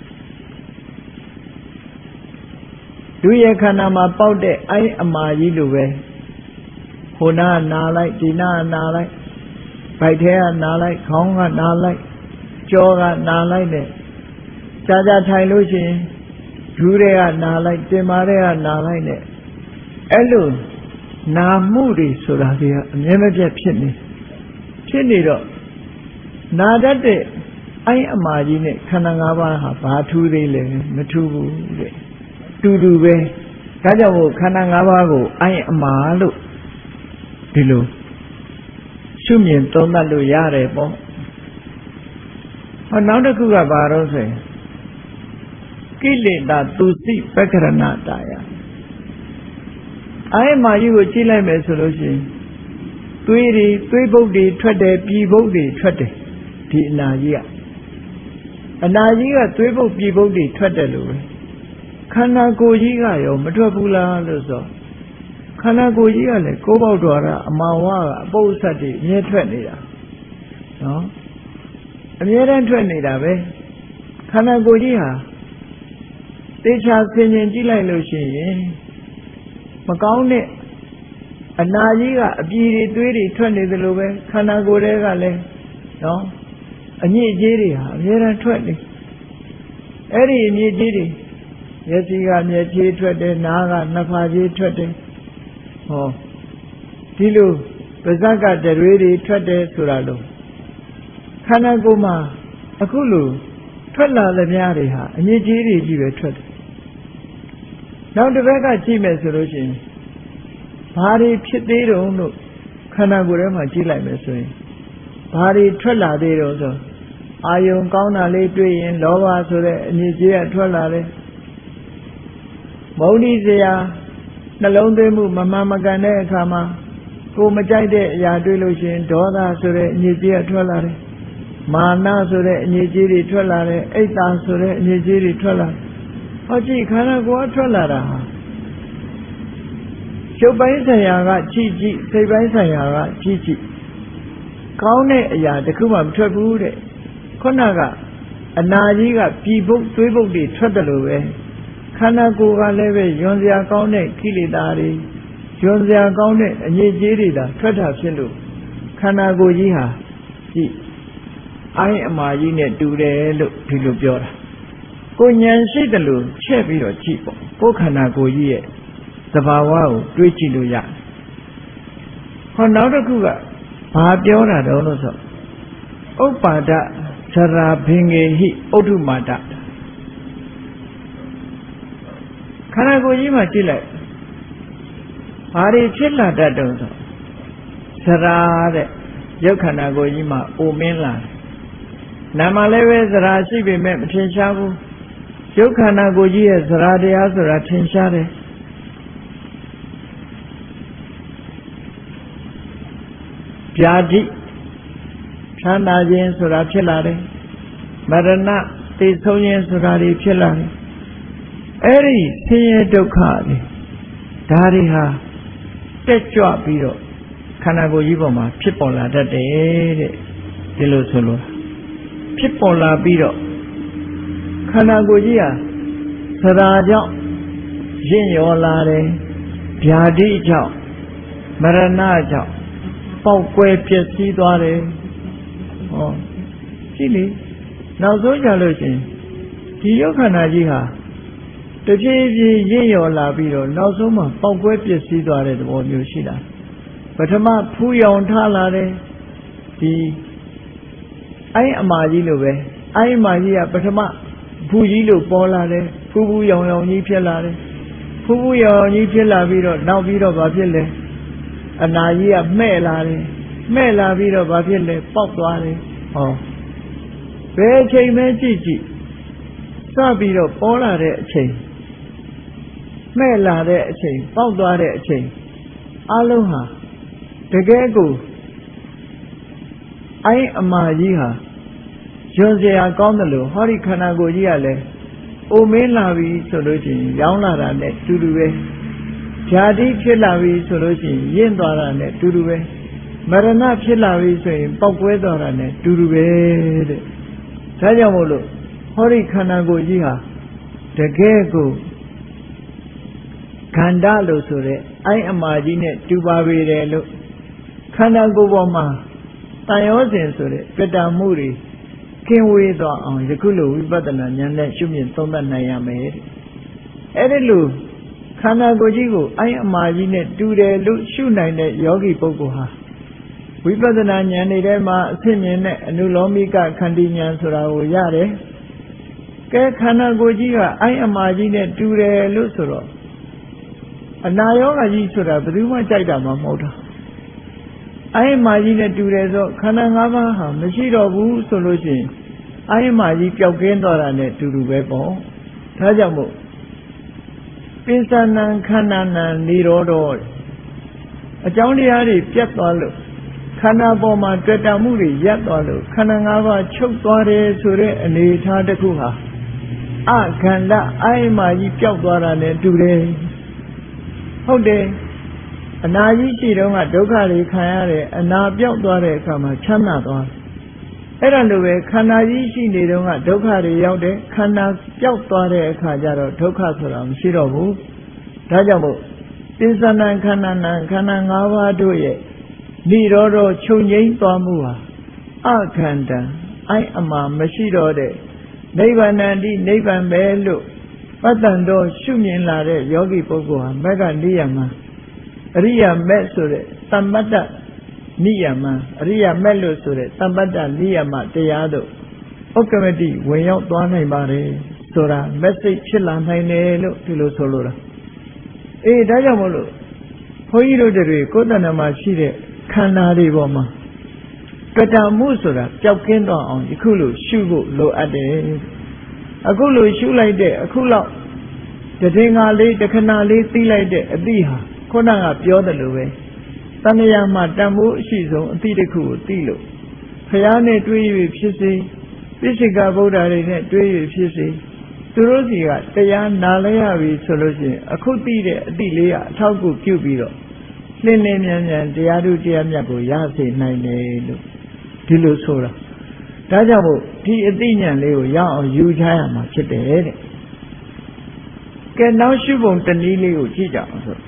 လူရဲ့ခန္ဓာမှာပေါက်တဲ့အိုင်းအမာကြီးလိုပဲဟိုနာနာလိုက်ဒီနာနာလိုက်ဗိုက်ထဲကနာလိုက်ခေါင်းကနာလိုက်ကြောကနာလိုက်နဲ့ကြာကြာထိုင်လို့ရှိရင်ဒူးတွေကနာလိုက်တင်မာတွေကနာလိုက်နဲ့အဲ့လိုနာမှုတွေဆိုတာတွေကအမြဲမပြတ်ဖြစ်နေဖြစ်နေတော့နာတတ်တဲ့အိုင်းအမာကြီးနဲ့ခန္ဓာ၅ပါးဟာဘာထူးသေးလဲမထူးဘူးတဲ့တူတူပဲဒါကြောင့်မို့ခန္ဓာ၅ပါးကိုအိုင်းအမာလို့ဒီလိုရှုမြင်သုံးသပ်လို့ရတယ်ပေါ့ဟောနောက်တစ်ခုကဘာတော့ဆိုရင်ကိလေသာသူစိပက္ခရဏတာယအိုင်းအမာကြီးကိုကြည့်လိုက်မယ်ဆိုလို့ရှိရင်သွေးတွေသွေးပုတ်တွေထွက်တယ်ပြည်ပုတ်တွေထွက်တယ်ဒီအနာကြီးကအနာကြီးကသွေးပုတ်ပြည်ပုတ်တွေထွက်တယ်လို့ပဲခန္ဓာကိုယ်ကြီးကရောမထွက်ဘူးလားလို့ဆိုခန္ဓာကိုယ်ကြီးကလည်းကိုယ်ပေါက်တော်တာအမောင်ဝါကအပုပ်ဆက်တွေအမြဲထွက်နေတာနော်အမြဲတမ်းထွက်နေတာပဲခန္ဓာကိုယ်ကြီးဟာသေချာဆင်ခြင်ကြည့်လိုက်လို့ရှိရင်မကောင်းတဲ့အနာကြီးကအပြည်တွေသွေးတွေထွက်နေသလိုပဲခန္ဓာကိုယ်ထဲကလည်းနော်အညစ်အကြေးတွေဟာအများအားထွက်နေအဲ့ဒီအညစ်အကြေးတွေမျက်စိကမျက်ခြေထွက်တယ်နားကနှာဖာခြေထွက်တယ်ဟောဒီလိုပါးစပ်ကတရွေးတွေထွက်တယ်ဆိုတာလို့ခန္ဓာကိုယ်မှာအခုလိုထွက်လာသမျှတွေဟာအညစ်အကြေးတွေကြီးပဲထွက်တယ်နောက်တစ်ဘက်ကကြည့်မယ်ဆိုလို့ရှိရင်ဘာတွေဖြစ်သေးတုံးလို့ခန္ဓာကိုယ်ထဲမှာကြည့်လိုက်မယ်ဆိုရင်ဘာတွေထွက်လာသေးတုံးဆိုအာယုံကောင်းတာလေးတွေ့ရင်လောဘဆိုတဲ့အညစ်အကြေးကထွက်လာတယ်မုန်းတိစရာနှလုံးသွင်းမှုမမှန်မကန်တဲ့အခါမှာကိုယ်မကြိုက်တဲ့အရာတွေ့လို့ရှိရင်ဒေါသဆိုတဲ့အညစ်အကြေးကထွက်လာတယ်မာနဆိုတဲ့အညစ်အကြေးတွေထွက်လာတယ်အိတ်တာဆိုတဲ့အညစ်အကြေးတွေထွက်လာတယ်ဟောကြည့်ခန္ဓာကိုယ်ကထွက်လာတာဟာရုပ်ပိုင်းဆိုင်ရာကကြည့်ကြည့်စိတ်ပိုင်းဆိုင်ရာကကြည့်ကြည့်ကောင်းတဲ့အရာတခုမှမထွက်ဘူးတဲ့ခုနကအနာကြီးကပြည်ပုတ်သွေးပုတ်တွေထွက်တယ်လို့ပဲခန္ဓာကိုယ်ကလည်းပဲယွန်စရာကောင်းတဲ့ကိလေသာတွေယွန်စရာကောင်းတဲ့အညစ်အကြေးတွေသာထွက်တာဖြစ်လို့ခန္ဓာကိုယ်ကြီးဟာကြည့်အိုင်းအမာကြီးနဲ့တူတယ်လို့ဒီလိုပြောတာကိုဉာဏ်ရှိတယ်လို့ချက်ပြီးတော့ကြည့်ပေါ့ကိုယ်ခန္ဓာကိုယ်ကြီးရဲ့သဘာဝကိုတွေးကြည့်လို့ရတယ်ဟောနောက်တစ်ခုကဘာပြောတာတော့လို့ဆိုဥပ္ပါဒသရာဘင်္ဂေဟိဥဒ္ဓမာတခန္ဓာကိုယ်ကြီးမှာကြည့်လိုက်ဘာတွေဖြစ်လာတတ်တုံးဆိုသရာတဲ့ရုပ်ခန္ဓာကိုယ်ကြီးမှာအိုမင်းလာတယ်နာမလည်းပဲသရာရှိပေမဲ့မထင်ရှားဘူးရုပ်ခန္ဓာကိုယ်ကြီးရဲ့သရာတရားဆိုတာထင်ရှားတယ်ဗျာတိချမ်းသာခြင်းဆိုတာဖြစ်လာတယ်မရဏသိဆုံးခြင်းဆိုတာတွေဖြစ်လာတယ်အဲ့ဒီဆင်းရဲဒုက္ခတွေဒါတွေဟာတက်ကြွပြီးတော့ခန္ဓာကိုယ်ကြီးပေါ်မှာဖြစ်ပေါ်လာတတ်တယ်တဲ့ဒီလိုဆိုလို့ဖြစ်ပေါ်လာပြီးတော့ခန္ဓာကိုယ်ကြီးဟာသရာကြောင့်ရင့်ရော်လာတယ်ဗျာတိကြောင့်မရဏကြောင့်ပေါက်ကွဲပျက်စီးသွားတယ်ဟောကြည့်လေနောက်ဆုံးကြလို့ရှိရင်ဒီရုပ်ခန္ဓာကြီးဟာတဖြည်းဖြည်းရင့်ရော်လာပြီးတော့နောက်ဆုံးမှာပေါက်ကွဲပျက်စီးသွားတဲ့သဘောမျိုးရှိတာပထမဖူးယောင်ထလာတယ်ဒီအိုင်းအမာကြီးလိုပဲအိုင်းအမာကြီးကပထမဖူးကြီးလိုပေါ်လာတယ်ဖူးဖူးယောင်ယောင်ကြီးဖြစ်လာတယ်ဖူးဖူးယောင်ယောင်ကြီးဖြစ်လာပြီးတော့နောက်ပြီးတော့ဘာဖြစ်လဲအနာကြီးကမှဲ့လာတယ်မှဲ့လာပြီးတော့ဘာဖြစ်လဲပေါက်သွားတယ်ဟောဘယ်အချိန်ပဲကြည့်ကြည့်စပြီးတော့ပေါ်လာတဲ့အချိန်မှဲ့လာတဲ့အချိန်ပေါက်သွားတဲ့အချိန်အလုံးဟာတကယ်ကိုအိုင်းအမာကြီးဟာရွံ့စရာကောင်းတယ်လို့ဟောဒီခန္ဓာကိုယ်ကြီးကလည်းအိုမင်းလာပြီဆိုလို့ရှိရင်ရောင်းလာတာနဲ့တူတူပဲဓာတိဖြစ်လာပြီဆိုလို့ရှိရင်ရင့်သွားတာနဲ့တူတူပဲမရဏဖြစ်လာပြီဆိုရင်ပေါက်ကွဲသွားတာနဲ့တူတူပဲတဲ့ဒါကြောင့်မို့လို့ဟောဒီခန္ဓာကိုယ်ကြီးဟာတကယ်ကိုခန္ဓာလို့ဆိုတဲ့အိုင်းအမာကြီးနဲ့တူပါပေတယ်လို့ခန္ဓာကိုယ်ပေါ်မှာတန်ရောစဉ်ဆိုတဲ့ပြတ္တာမှုတွေကင်းဝေးသွားအောင်ယခုလိုဝိပဿနာဉာဏ်နဲ့ရှုမြင်သုံးသပ်နိုင်ရမယ်တဲ့အဲ့ဒီလိုခန္ဓာကိုယ်ကြီးကိုအိုင်းအမာကြီးနဲ့တူတယ်လို့ရှုနိုင်တဲ့ယောဂီပုဂ္ဂိုလ်ဟာဝိပဿနာဉာဏ်တွေထဲမှာအဖြစ်မြင်တဲ့အနုလောမိကခန္တီဉာဏ်ဆိုတာကိုရတယ်ကဲခန္ဓာကိုယ်ကြီးကအိုင်းအမာကြီးနဲ့တူတယ်လို့ဆိုတော့အနာယောဂကြီးဆိုတာဘယ်သူမှကြိုက်တာမှမဟုတ်တာအိုင်းအမာကြီးနဲ့တူတယ်ဆိုခန္ဓာ၅ပါးဟာမရှိတော့ဘူးဆိုလို့ရှိရင်အိုင်းအမာကြီးပျောက်ကင်းသွားတာနဲ့တူတူပဲပေါ့ဒါကြောင့်မို့ပိဿနံခန္ဓာနံនិရောဓောအကြောင်းတရားတွေပြတ်သွားလို့ခန္ဓာပေါ်မှာတွေ့တာမှုတွေရပ်သွားလို့ခန္ဓာ၅ပါးချုပ်သွားတယ်ဆိုတဲ့အနေအထားတစ်ခုဟာအခန္ဓာအိုင်းမာကြီးပျောက်သွားတာနဲ့တူတယ်ဟုတ်တယ်အနာကြီးရှိတော့ကဒုက္ခတွေခံရတယ်အနာပျောက်သွားတဲ့အခါမှာချမ်းသာသွားအဲ့ဒါလိုပဲခန္ဓာကြီးရှိနေတော့ကဒုက္ခတွေရောက်တယ်ခန္ဓာပျောက်သွားတဲ့အခါကျတော့ဒုက္ခဆိုတာမရှိတော့ဘူးဒါကြောင့်မို့ပိဿနံခန္ဓာနံခန္ဓာ၅ပါးတို့ရဲ့និရောဓချုပ်ငြိမ်းသွားမှုဟာအခန္ဓာအိုက်အမှာမရှိတော့တဲ့နိဗ္ဗာန်တိနိဗ္ဗာန်ပဲလို့ပတ္တန်တော်ရှုမြင်လာတဲ့ယောဂီပုဂ္ဂိုလ်ဟာမက္ခနိယမအရိယာမက်ဆိုတဲ့သမ္ပတ္တနိယမအရိယာမက်လို့ဆိုတဲ့သမ္ပတ္တနိယမတရားတို့ဥက္ကမတိဝင်ရောက်သွားနိုင်ပါတယ်ဆိုတာ message ဖြစ်လာနိုင်တယ်လို့ဒီလိုဆိုလိုတာအေးဒါကြောင့်မို့လို့ဘုန်းကြီးတို့တွေကိုယ်တဏ္ဍာမှာရှိတဲ့ခန္ဓာတွေပေါ်မှာကတ္တမှုဆိုတာပျောက်ကင်းသွားအောင်ယခုလိုရှုဖို့လိုအပ်တယ်အခုလိုရှုလိုက်တဲ့အခုလောက်တည်ငါလေးတခဏလေးသိလိုက်တဲ့အသိဟာခုနကပြောတယ်လို့ပဲတဏှာမှာတန်ဖိုးအရှိဆုံးအသိတစ်ခုကိုသိလို့ဖျားနဲ့တွေ့၍ဖြစ်စေပိစိကဗုဒ္ဓတွေနဲ့တွေ့၍ဖြစ်စေသူတို့စီကတရားနာလဲရပြီဆိုလို့ရှိရင်အခုသိတဲ့အသိလေးကအထောက်အကူပြုပြီးတော့လင်းလင်းမြန်မြန်တရားထုတရားမြတ်ကိုရစေနိုင်တယ်လို့ဒီလိုဆိုတာဒါကြောင့်မို့ဒီအသိဉာဏ်လေးကိုရအောင်ယူချရမှာဖြစ်တယ်တဲ့ကဲနောက်ရှုပုံတနည်းလေးကိုကြည့်ကြအောင်ဆို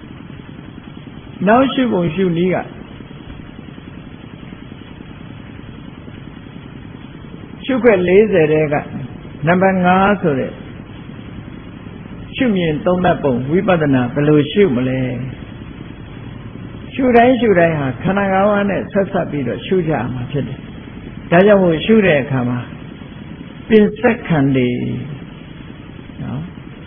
နောက်ရှုပုံရှုနည်းကရှုခွက်၄၀တဲကနံပါတ်၅ဆိုတဲ့ရှုမြင်သုံးသပ်ပုံဝိပဿနာဘယ်လိုရှုမလဲရှုတိုင်းရှုတိုင်းဟာခန္ဓာ၅ပါးနဲ့ဆက်ဆက်ပြီးတော့ရှုကြမှာဖြစ်တယ်ဒါကြောင့်မို့ရှုတဲ့အခါမှာပင်စက်ခန္ဓေနော်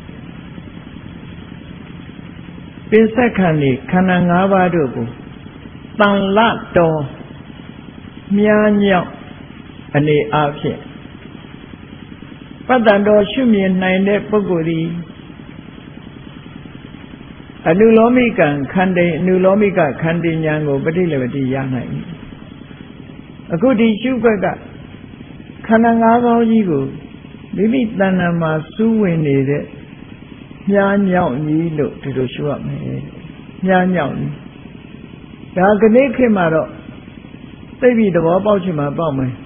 ပင်စက်ခန္ဓေခန္ဓာ၅ပါးတို့ကိုတန်လတော်မြားညောက်အနေအားဖြင့်ပတ္တန်တော်ရှုမြင်နိုင်တဲ့ပုဂ္ဂိုလ်သည်အနုလောမိကံခန္တေအနုလောမိကခန္တေဉာဏ်ကိုပဋိလဝတိရနိုင်ပြီအခုဒီရှုခွက်ကခန္ဓာ၅ပါးကြီးကိုမိမိတဏ္ဍာမှာစူးဝင်နေတဲ့မြားညောက်ကြီးလို့ဒီလိုရှုရမယ်မြားညောက်ကြီးဒါကနေ့ခေတ်မှာတော့သိပြီသဘောပေါက်ချင်မှပေါက်မယ်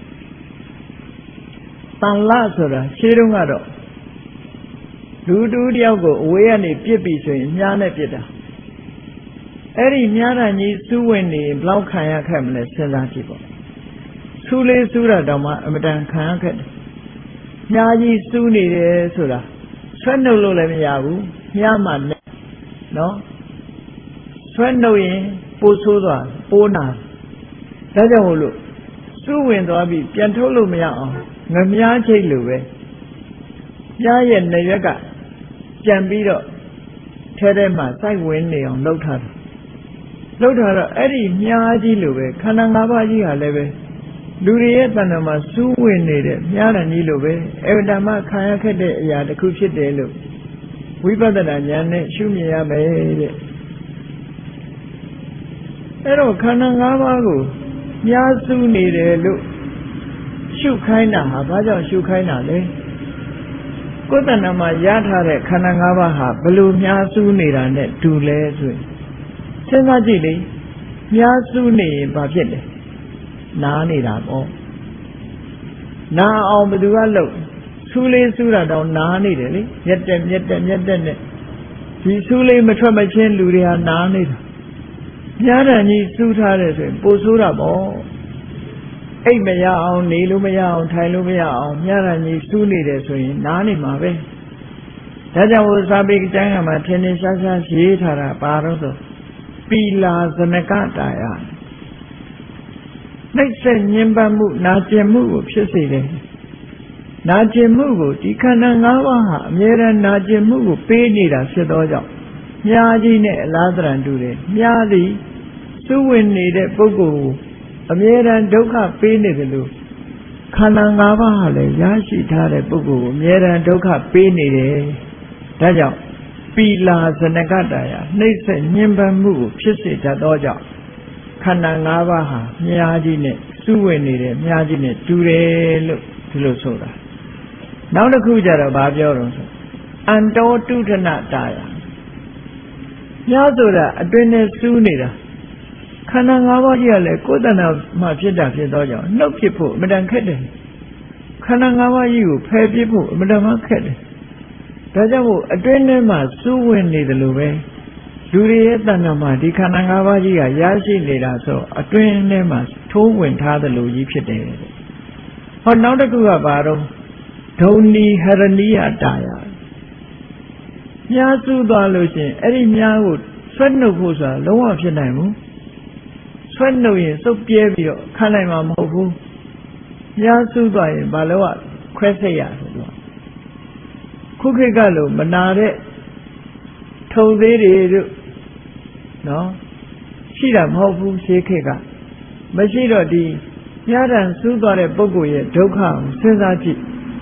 တန်လဆိုတာရှင်းတုန်းကတော့လူတူတယောက်ကိုအဝေးကနေပြစ်ပြီးဆိုရင်မြားနဲ့ပြစ်တာအဲ့ဒီမြားတန်ကြီးစူးဝင်နေဘလောက်ခံရခဲ့မလဲစဉ်းစားကြည့်ပေါ့စူးလေးစူးတာတောင်မှအမတန်ခံရခဲ့တယ်မြားကြီးစူးနေတယ်ဆိုတာဆွဲနှုတ်လို့လည်းမရဘူးမြားမှနဲ့နော်ဆွဲနှုတ်ရင်ပိုးဆိုးသွားပိုးနာဒါကြောင့်မို့လို့စူးဝင်သွားပြီးပြန်ထုတ်လို့မရအောင်ငမြားချိတ်လိုပဲမြားရဲ့နေရက်ကပြန်ပြီးတော့ထဲထဲမှာစိုက်ဝင်နေအောင်လှုပ်ထားတယ်လှုပ်ထားတော့အဲ့ဒီမြားကြီးလိုပဲခန္ဓာ၅ပါးကြီးဟာလည်းပဲလူတွေရဲ့တဏ္ဍာမှာစူးဝင်နေတဲ့မြားတန်ကြီးလိုပဲအဝတ္တမခံရခဲ့တဲ့အရာတစ်ခုဖြစ်တယ်လို့ဝိပဿနာဉာဏ်နဲ့ရှုမြင်ရမယ်တဲ့အဲ့တော့ခန္ဓာ၅ပါးကိုမြားစူးနေတယ်လို့ရှုခိုင်းတာဟာဘာကြောင့်ရှုခိုင်းတာလဲကိုယ်တဏ္ဍာမှာရထားတဲ့ခန္ဓာ၅ပါးဟာဘယ်လိုမြားစူးနေတာနဲ့တူလဲဆိုရင်စဉ်းစားကြည့်လေမြားစူးနေရင်ဘာဖြစ်လဲနားနေတာပေါ့နားအောင်ဘယ်သူကလုပ်စူးလေးစူးတာတော့နားနေတယ်လေမျက်တက်မျက်တက်မျက်တက်နဲ့ဒီစူးလေးမထွက်မချင်းလူတွေဟာနားနေတာမြားတန်ကြီးစူးထားတယ်ဆိုရင်ပိုဆိုးတာပေါ့အိတ်မရအောင်နေလို့မရအောင်ထိုင်လို့မရအောင်မြားတန်ကြီးစူးနေတယ်ဆိုရင်နားနေမှာပဲဒါကြောင့်ဝစာပေကျမ်းမှာထင်ထင်ရှားရှားရေးထားတာပါတော့ဆိုပီလာဇနကတာယနှိမ့်ဆက်ညှဉ်းပန်းမှုနာကျင်မှုကိုဖြစ်စေတယ်နာကျင်မှုကိုဒီခန္ဓာ၅ပါးဟာအမြဲတမ်းနာကျင်မှုကိုပေးနေတာဖြစ်သောကြောင့်မြားကြီးနဲ့အလားတရံတူတယ်မြားသည်စုဝင်နေတဲ့ပုဂ္ဂိုလ်ကိုအမြဲတမ်းဒုက္ခပေးနေတယ်လို့ခန္ဓာ၅ပါးဟာလည်းရရှိထားတဲ့ပုဂ္ဂိုလ်ကိုအမြဲတမ်းဒုက္ခပေးနေတယ်ဒါကြောင့်ပီလာဇနကတာယနှိမ့်ဆက်ညှဉ်းပန်းမှုကိုဖြစ်စေတတ်သောကြောင့်ခန္ဓာ၅ပါးဟာမြားကြီးနဲ့စုဝင်နေတဲ့မြားကြီးနဲ့တူတယ်လို့ဒီလိုဆိုတာနောက်တစ်ခုကျတော့ဘာပြောတော့ဆိုအန္တောတုထနတာယမြားဆိုတာအတွင်းနဲ့စူးနေတာခန္ဓာ၅ပါးကြီးကလည်းကိုယ်တဏ္ဍာမှာဖြစ်တာဖြစ်သောကြောင့်နှုတ်ဖြစ်ဖို့အမှန်တန်ခက်တယ်ခန္ဓာ၅ပါးကြီးကိုဖယ်ပြစ်ဖို့အမှန်တန်မှခက်တယ်ဒါကြောင့်မို့အတွင်းထဲမှာစူးဝင်နေတယ်လို့ပဲလူတွေရဲ့တဏ္ဍာမှာဒီခန္ဓာ၅ပါးကြီးကရရှိနေတာဆိုအတွင်းထဲမှာထိုးဝင်ထားတယ်လို့ကြီးဖြစ်တယ်ဟောနောက်တစ်ခုကဘာတော့ဒုံနီဟရဏိယတာယမြားစုသွားလို့ရှင်အဲ့ဒီမြားကိုဆွဲနှုတ်ဖို့ဆိုတာလုံးဝဖြစ်နိုင်ဘူးဆွဲနှုတ်ရင်စုပ်ပြဲပြီးတော့ခံနိုင်မှာမဟုတ်ဘူးမြားစုသွားရင်ဘာလို့ကခွဲစိတ်ရဆိုတော့ခုခေတ်ကလို့မနာတဲ့ထုံသေးတွေတို့နော်ရှိတာမဟုတ်ဘူးရှေးခေတ်ကမရှိတော့ဒီမြားတန်စူးသွားတဲ့ပုဂ္ဂိုလ်ရဲ့ဒုက္ခကိုစဉ်းစားကြည့်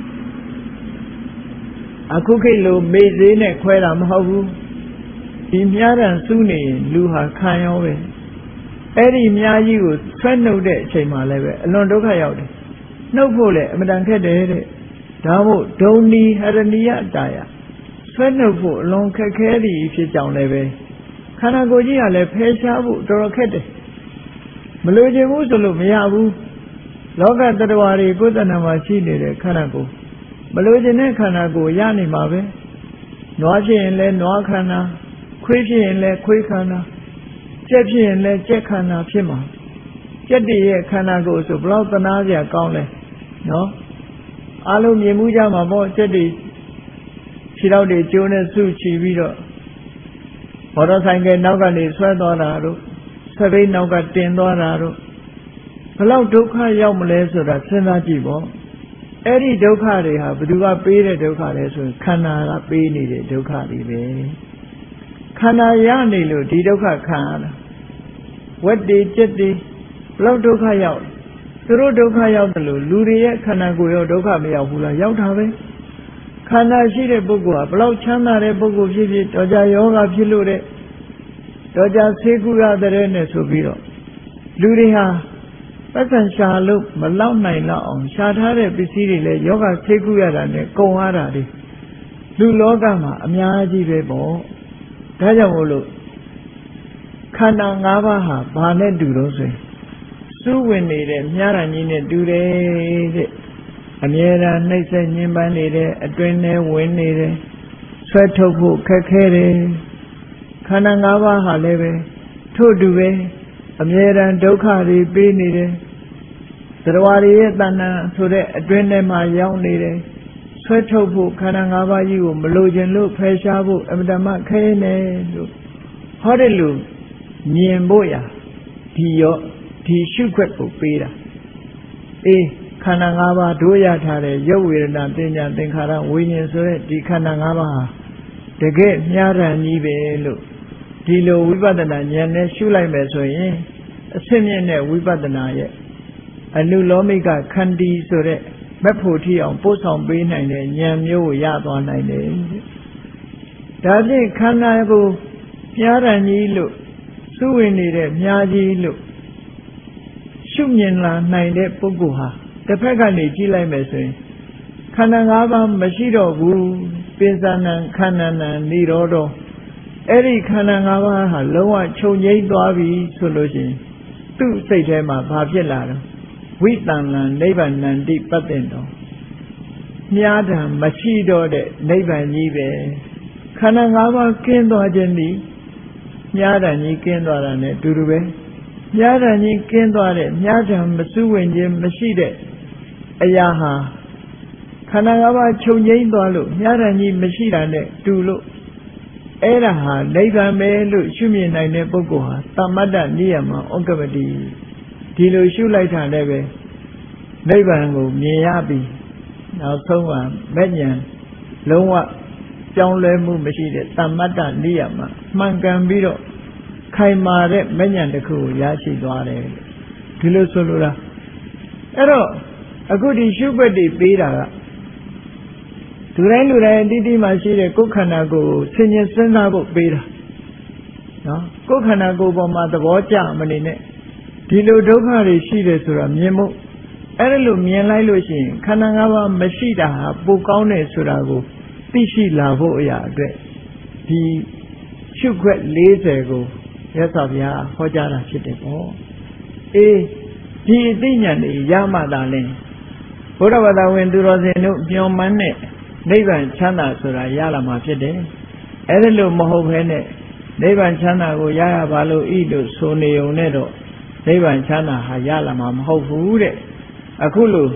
အခုခေတ်လိုမေ့သေးနဲ့ခွဲတာမဟုတ်ဘူးဒီမြားတန်စူးနေရင်လူဟာခံရောပဲအဲ့ဒီမြားကြီးကိုဆွဲနှုတ်တဲ့အချိန်မှလည်းပဲအလွန်ဒုက္ခရောက်တယ်နှုတ်ဖို့လည်းအမတန်ခက်တယ်တဲ့ဒါမို့ဒုံနီဟရဏိယတာယဆွဲနှုတ်ဖို့အလွန်ခက်ခဲသည်ဖြစ်ကြောင်းလည်းပဲခန္ဓာကိုယ်ကြီးကလည်းဖယ်ရှားဖို့တော်တော်ခက်တယ်မလိုချင်ဘူးဆိုလို့မရဘူးလောကတ attva တွေကိုယ်တဏ္ဍာမှာရှိနေတဲ့ခန္ဓာကိုယ်မလိုချင်တဲ့ခန္ဓာကိုယ်ရနေမှာပဲနွားဖြစ်ရင်လည်းနွားခန္ဓာခွေးဖြစ်ရင်လည်းခွေးခန္ဓာကြက်ဖြစ်ရင်လည်းကြက်ခန္ဓာဖြစ်မှာကြက်တည်းရဲ့ခန္ဓာကိုယ်ဆိုဘလောက်သနာစရာကောင်းလဲနော်အလုံးမြင်မှုကြမှာပေါ့ကြက်တည်းခြေထောက်တွေကျိုးနဲ့စုချီပြီးတော့မော်တော်ဆိုင်ကယ်နောက်ကနေဆွဲသွားတာတို့ဆက်ဘိတ်နောက်ကတင်သွားတာတို့ဘလောက်ဒုက္ခရောက်မလဲဆိုတာစဉ်းစားကြည့်ပေါ့အဲ့ဒီဒုက္ခတွေဟာဘယ်သူကပေးတဲ့ဒုက္ခလဲဆိုရင်ခန္ဓာကပေးနေတဲ့ဒုက္ခတွေပဲခန္ဓာရနေလို့ဒီဒုက္ခခံရတာဝက်တွေကြက်တွေဘလောက်ဒုက္ခရောက်သူတို့ဒုက္ခရောက်တယ်လို့လူတွေရဲ့ခန္ဓာကိုယ်ရောဒုက္ခမရောက်ဘူးလားရောက်တာပဲခန္ဓာရှိတဲ့ပုဂ္ဂိုလ်ကဘလောက်ချမ်းသာတဲ့ပုဂ္ဂိုလ်ဖြစ်ဖြစ်တော်ကြယောဂဖြစ်လို့တဲ့တော်ကြဆေးကုရတဲ့နဲ့ဆိုပြီးတော့လူတွေဟာပတ်စံရှာလို့မလောက်နိုင်တော့အောင်ရှာထားတဲ့ပစ္စည်းတွေလည်းယောဂဆေးကုရတာနဲ့ကုန်ရတာတွေလူလောကမှာအများကြီးပဲပေါ့ဒါကြောင့်မို့လို့ခန္ဓာ၅ပါးဟာဘာနဲ့တူတော့ဆိုရင်စူးဝင်နေတဲ့မြားရံကြီးနဲ့တူတယ်တဲ့အမြဲတမ်းနှိမ့်ဆက်ညှဉ်းပန်းနေတဲ့အတွင်းထဲဝင်နေတယ်ဆွဲထုတ်ဖို့ခက်ခဲတယ်ခန္ဓာ၅ပါးဟာလည်းပဲထို့တူပဲအမြဲတမ်းဒုက္ခတွေပေးနေတယ်သတ္တဝါတွေရဲ့တဏ္ဍာဆိုတဲ့အတွင်းထဲမှာရောက်နေတယ်ဆွဲထုတ်ဖို့ခန္ဓာ၅ပါးကြီးကိုမလိုချင်လို့ဖယ်ရှားဖို့အမတ္တမခဲနေလို့ဟောတယ်လို့မြင်ဖို့ရဒီရောဒီရှုခွက်ကိုပေးတာအေးခန္ဓာ၅ပါးတို့ရထားတဲ့ရုပ်ဝေဒနာသင်ညာသင်္ခါရဝိညာဉ်ဆိုတဲ့ဒီခန္ဓာ၅ပါးဟာတကယ်မြားရံကြီးပဲလို့ဒီလိုဝိပဿနာဉာဏ်နဲ့ရှုလိုက်မယ်ဆိုရင်အဆင့်မြင့်တဲ့ဝိပဿနာရဲ့အနုလောမိကခန္တီဆိုတဲ့မက်ဖို့ထီအောင်ပို့ဆောင်ပေးနိုင်တဲ့ဉာဏ်မျိုးကိုရသွားနိုင်တယ်ဒါဖြင့်ခန္ဓာကိုမြားရံကြီးလို့စုဝင်နေတဲ့မြားကြီးလို့ရှုမြင်လာနိုင်တဲ့ပုဂ္ဂိုလ်ဟာတစ်ဖက်ကနေကြည့်လိုက်မယ်ဆိုရင်ခန္ဓာ၅ပါးမရှိတော့ဘူးပိဿနံခန္ဓာနံនិရောဓအဲ့ဒီခန္ဓာ၅ပါးဟာလုံးဝချုပ်ငြိမ်းသွားပြီဆိုလို့ရှိရင်သူ့စိတ်ထဲမှာဘာဖြစ်လာတော့ဝိတံလံနိဗ္ဗာန်တိပတ္တင်တော်မြားတံမရှိတော့တဲ့နိဗ္ဗာန်ကြီးပဲခန္ဓာ၅ပါးကင်းသွားခြင်းဒီမြားတံကြီးကင်းသွားတာ ਨੇ တူတူပဲမြားတံကြီးကင်းသွားတဲ့မြားတံမစုဝင်ခြင်းမရှိတဲ့အရာဟာခန္ဓာ၅ပါးချုပ်ငြိမ်းသွားလို့မြားတံကြီးမရှိတာနဲ့တူလို့အဲ့ဒါဟာနိဗ္ဗာန်ပဲလို့ရှုမြင်နိုင်တဲ့ပုဂ္ဂိုလ်ဟာသမ္မတ္တနိယမဩက္ကပတိဒီလိုရှုလိုက်တာလည်းပဲနိဗ္ဗာန်ကိုမြင်ရပြီနောက်ဆုံးကမဲ့ဉာဏ်လုံးဝကြောင်းလဲမှုမရှိတဲ့သမ္မတ္တနိယမမှန်ကန်ပြီးတော့ခိုင်မာတဲ့မဲ့ဉာဏ်တစ်ခုကိုရရှိသွားတယ်ဒီလိုဆိုလိုတာအဲ့တော့အခုဒီရှုွက်တွေပေးတာကလူတိုင်းလူတိုင်းအတိအတိမှရှိတဲ့ကိုယ်ခန္ဓာကိုယ်ကိုဆင်ញင်စဉ်းစားဖို့ပေးတာနော်ကိုယ်ခန္ဓာကိုယ်ပေါ်မှာသဘောကျမနေနဲ့ဒီလိုဒုက္ခတွေရှိတယ်ဆိုတာမြင်ဖို့အဲ့ဒါလို့မြင်လိုက်လို့ရှိရင်ခန္ဓာ၅ပါးမရှိတာဟာပိုကောင်းတယ်ဆိုတာကိုသိရှိလာဖို့အရာအတွက်ဒီရှုခွက်၄၀ကိုရသော်ဗျာဟောကြားတာဖြစ်တယ်ပေါ့အေးဒီအသိဉာဏ်တွေရမှသာလဲဘုရားဘာသာဝင်သူတော်စင်တို့ညွန်မှန်းတဲ့နိဗ္ဗာန်ချမ်းသာဆိုတာရလာမှာဖြစ်တယ်အဲ့ဒါလို့မဟုတ်ဘဲနဲ့နိဗ္ဗာန်ချမ်းသာကိုရရပါလို့ဤလို့ဆိုနေုံနဲ့တော့နိဗ္ဗာန်ချမ်းသာဟာရလာမှာမဟုတ်ဘူးတဲ့အခုလို့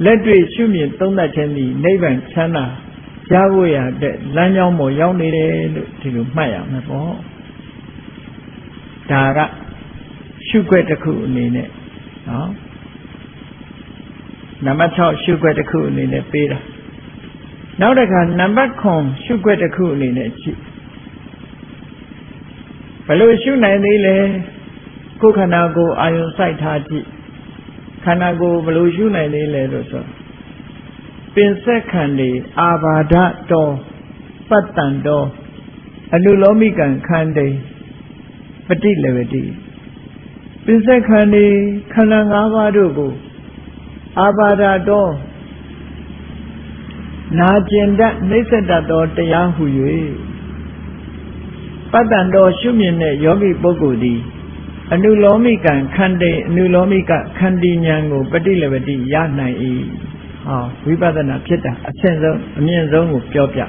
လက်တွေ့ရှုမြင်သုံးသပ်ခြင်းသည်နိဗ္ဗာန်ချမ်းသာရဖို့ရတဲ့လမ်းကြောင်းပေါ်ရောက်နေတယ်လို့ဒီလိုမှတ်ရမယ်ပေါ့ဒါကရှုွက်တစ်ခုအနေနဲ့နော်နံပါတ်၆ရှုွက်တစ်ခုအနေနဲ့ပေးတာနောက်တစ်ခါနံပါတ်ခုရှုွက်တစ်ခုအနေနဲ့ကြည့်ဘယ်လိုရှုနိုင်သေးလဲကိုယ်ခန္ဓာကိုယ်အာယုံစိုက်ထားကြည့်ခန္ဓာကိုယ်ဘယ်လိုရှုနိုင်သေးလဲလို့ဆိုပင်ဆက်ခန္ဒီအာဘာဒတော်ပတ္တန်တော်အနုလောမိကံခန္ဒီပฏิလေဝတိပင်ဆက်ခန္ဒီခန္ဓာ၅ပါးတို့ကိုအာဘာဒတော်နာကျင်တတ်နှိစ္စတတ်သောတရားဟု၍ပတ္တန်တော်ရှုမြင်တဲ့ယောဂီပုဂ္ဂိုလ်သည်အနုလောမိကံခန္တိအနုလောမိကခန္တီဉာဏ်ကိုပฏิလေဝတိရနိုင်၏ဟောဝိပဿနာဖြစ်တာအဆင့်ဆုံးအမြင့်ဆုံးကိုပြောပြ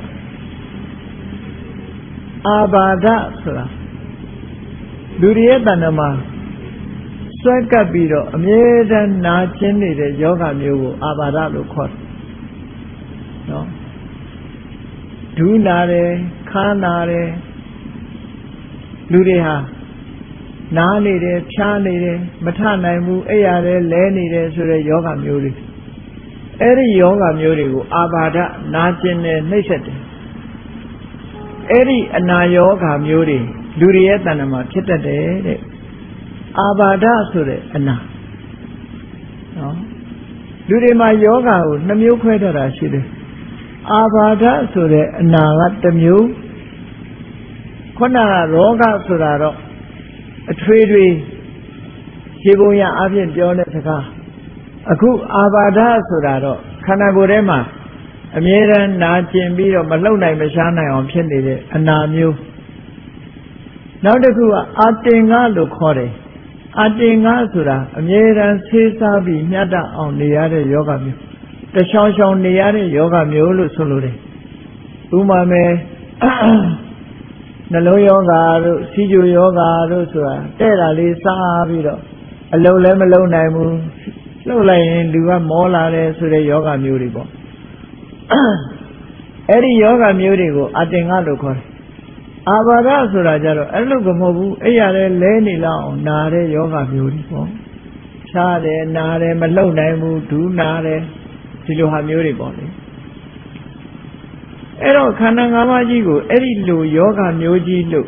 အာဘာဒဆိုတာလူတွေရဲ့တဏ္ဍာမှာစွဲကပ်ပြီးတော့အမြဲတမ်းနာကျင်နေတဲ့ယောဂမျိုးကိုအာဘာဒလို့ခေါ်တယ်နော်ဒူးနာတယ်ခါနာတယ်လူတွေဟာနားနေတယ်ဖြားနေတယ်မထနိုင်ဘူးအဲ့ရတယ်လဲနေတယ်ဆိုတဲ့ယောဂမျိုးတွေအဲ့ဒီယောဂမျိုးတွေကိုအာဘာဒနာကျင်တယ်နှိမ့်ဆက်တယ်အဲ့ဒီအနာယောဂမျိုးတွေလူတွေရဲ့တဏ္ဍာမှာဖြစ်တတ်တယ်တဲ့အာဘာဒဆိုတဲ့အနာနော်လူတွေမှာယောဂကိုနှမျိုးခွဲထားတာရှိတယ်အာဘာဒဆိုတဲ့အနာကတစ်မျိုးခုနကရောဂဆိုတာတော့အထွေထွေခြေပုံရအပြင်ပြောတဲ့စကားအခုအာဘာဒဆိုတာတော့ခန္ဓာကိုယ်ထဲမှာအမြဲတမ်းနာကျင်ပြီးတော့မလှုပ်နိုင်မရှားနိုင်အောင်ဖြစ်နေတဲ့အနာမျိုးနောက်တစ်ခုကအာတင်ငါလို့ခေါ်တယ်အာတင်ငါဆိုတာအမြဲတမ်းဆေးစားပြီးမြတ်တအောင်နေရတဲ့ယောဂမျိုးတချောင်းချောင်းနေရတဲ့ယောဂမျိုးလို့ဆိုလိုတယ်ဥမာမဲ့နှလုံးယောဂါတို့စီးကျူယောဂါတို့ဆိုတာတဲ့တာလေးစားပြီးတော့အလုံးလည်းမလုံးနိုင်ဘူးလှုပ်လိုက်ရင်လူကမောလာတယ်ဆိုတဲ့ယောဂမျိုးတွေပေါ့အဲ့ဒီယောဂမျိုးတွေကိုအတင်္ဂလို့ခေါ်တယ်အာဘာဒဆိုတာကြတော့အဲ့လိုကမဟုတ်ဘူးအဲ့ရတဲ့လဲနေလောက်အောင်နာတဲ့ယောဂမျိုးတွေပေါ့ဖြားတယ်နာတယ်မလှုပ်နိုင်ဘူးဒူးနာတယ်ဒီလိုဟာမျိုးတွေပေါ့လေအဲ့တော့ခန္ဓာ၅ပါးကြီးကိုအဲ့ဒီလိုယောဂမျိုးကြီးလို့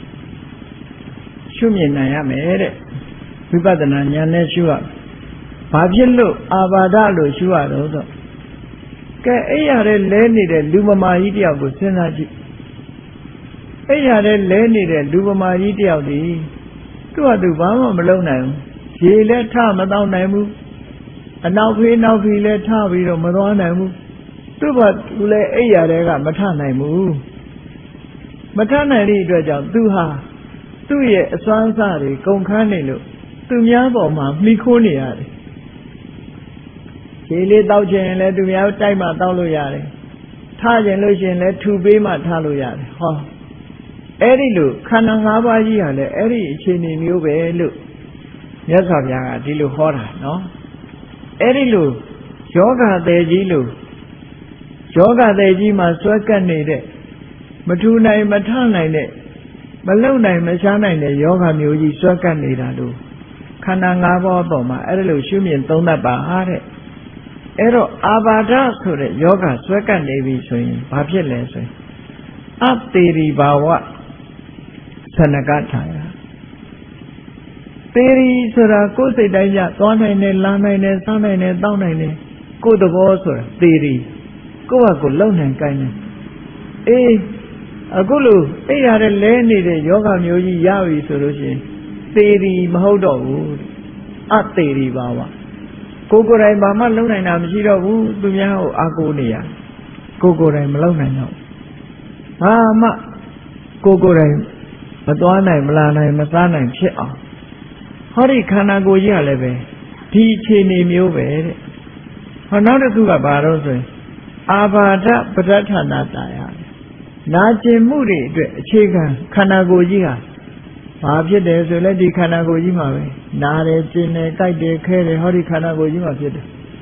ရှုမြင်နိုင်ရမယ်တဲ့ဝိပဿနာဉာဏ်နဲ့ရှုရဘာဖြစ်လို့အာဘာဒလို့ရှုရတော့ဆိုကဲအဲ့ရတဲ့လဲနေတဲ့လူမမာကြီးတယောက်ကိုစဉ်းစားကြည့်အဲ့ရတဲ့လဲနေတဲ့လူမမာကြီးတယောက်ဒီသူ့ဟာသူဘာမှမလုပ်နိုင်ဘူးရေလည်းထမတော့နိုင်ဘူးအနောက်ဖေးနောက်ဖေးလည်းထပြီးတော့မသွားနိုင်ဘူးသူ့ဘာသူလည်းအိပ်ရတဲ့ကမထနိုင်ဘူးမထနိုင်တဲ့အတွက်ကြောင့်သူဟာသူ့ရဲ့အစွမ်းအစတွေကုန်ခန်းနေလို့သူများပေါ်မှာမှီခိုးနေရတယ်ရေလေးတောက်ခြင်းလည်းသူများတိုက်မှတောက်လို့ရတယ်ထားခြင်းလို့ရှိရင်လည်းထူပေးမှထားလို့ရတယ်ဟောအဲ့ဒီလိုခန္ဓာ၅ပါးကြီးဟာလည်းအဲ့ဒီအခြေအနေမျိုးပဲလို့မြတ်စွာဘုရားကဒီလိုဟောတာနော်အဲ့ဒီလိုယောဂတဲ့ကြီးလို့ယောဂတဲ့ကြီးမှာစွဲကပ်နေတဲ့မထူနိုင်မထနိုင်တဲ့မလုံနိုင်မရှားနိုင်တဲ့ယောဂမျိုးကြီးစွဲကပ်နေတာလို့ခန္ဓာ၅ပါးပေါ်မှာအဲ့ဒီလိုရှုမြင်သုံးသပ်ပါတဲ့အဲ့တော့အာဘာဒဆိုတဲ့ယောဂစွဲကပ်နေပြီဆိုရင်ဘာဖြစ်လဲဆိုရင်အတေရိဘာဝသနကထာယသေရီဆိုတာကိုယ်စိတ်တိုင်းကြသွားနိုင်တယ်လာနိုင်တယ်စားနိုင်တယ်တောက်နိုင်တယ်ကိုယ်သဘောဆိုတာသေရီကိုယ့်ဟာကိုယ်လုံနိုင်ကိုင်းတယ်အေးအခုလို့အဲ့ရတဲ့လဲနေတဲ့ယောဂမျိုးကြီးရပြီဆိုလို့ရှိရင်သေရီမဟုတ်တော့ဘူးအသေရီဘာဝကိုယ်ကိုယ်တိုင်ဘာမှလုံနိုင်တာမရှိတော့ဘူးသူများကိုအားကိုးနေရကိုယ်ကိုယ်တိုင်မလုံနိုင်တော့ဘာမှကိုယ်ကိုယ်တိုင်မသွားနိုင်မလာနိုင်မစားနိုင်ဖြစ်အောင်ဟောဒီခန္ဓာကိုယ်ကြီးကလည်းပဲဒီအခြေအနေမျိုးပဲတဲ့ဟောနောက်တစ်ခုကဘာလို့ဆိုရင်အာဘာဒပဋ္ဌာနာတာယနာကျင်မှုတွေအတွက်အခြေခံခန္ဓာကိုယ်ကြီးဟာဘာဖြစ်တယ်ဆိုလဲဒီခန္ဓာကိုယ်ကြီးမှာပဲနာတယ်ကျင်တယ်ကြိုက်တယ်ခဲတယ်ဟောဒီခန္ဓာကိုယ်ကြီးမှာဖြစ်တယ်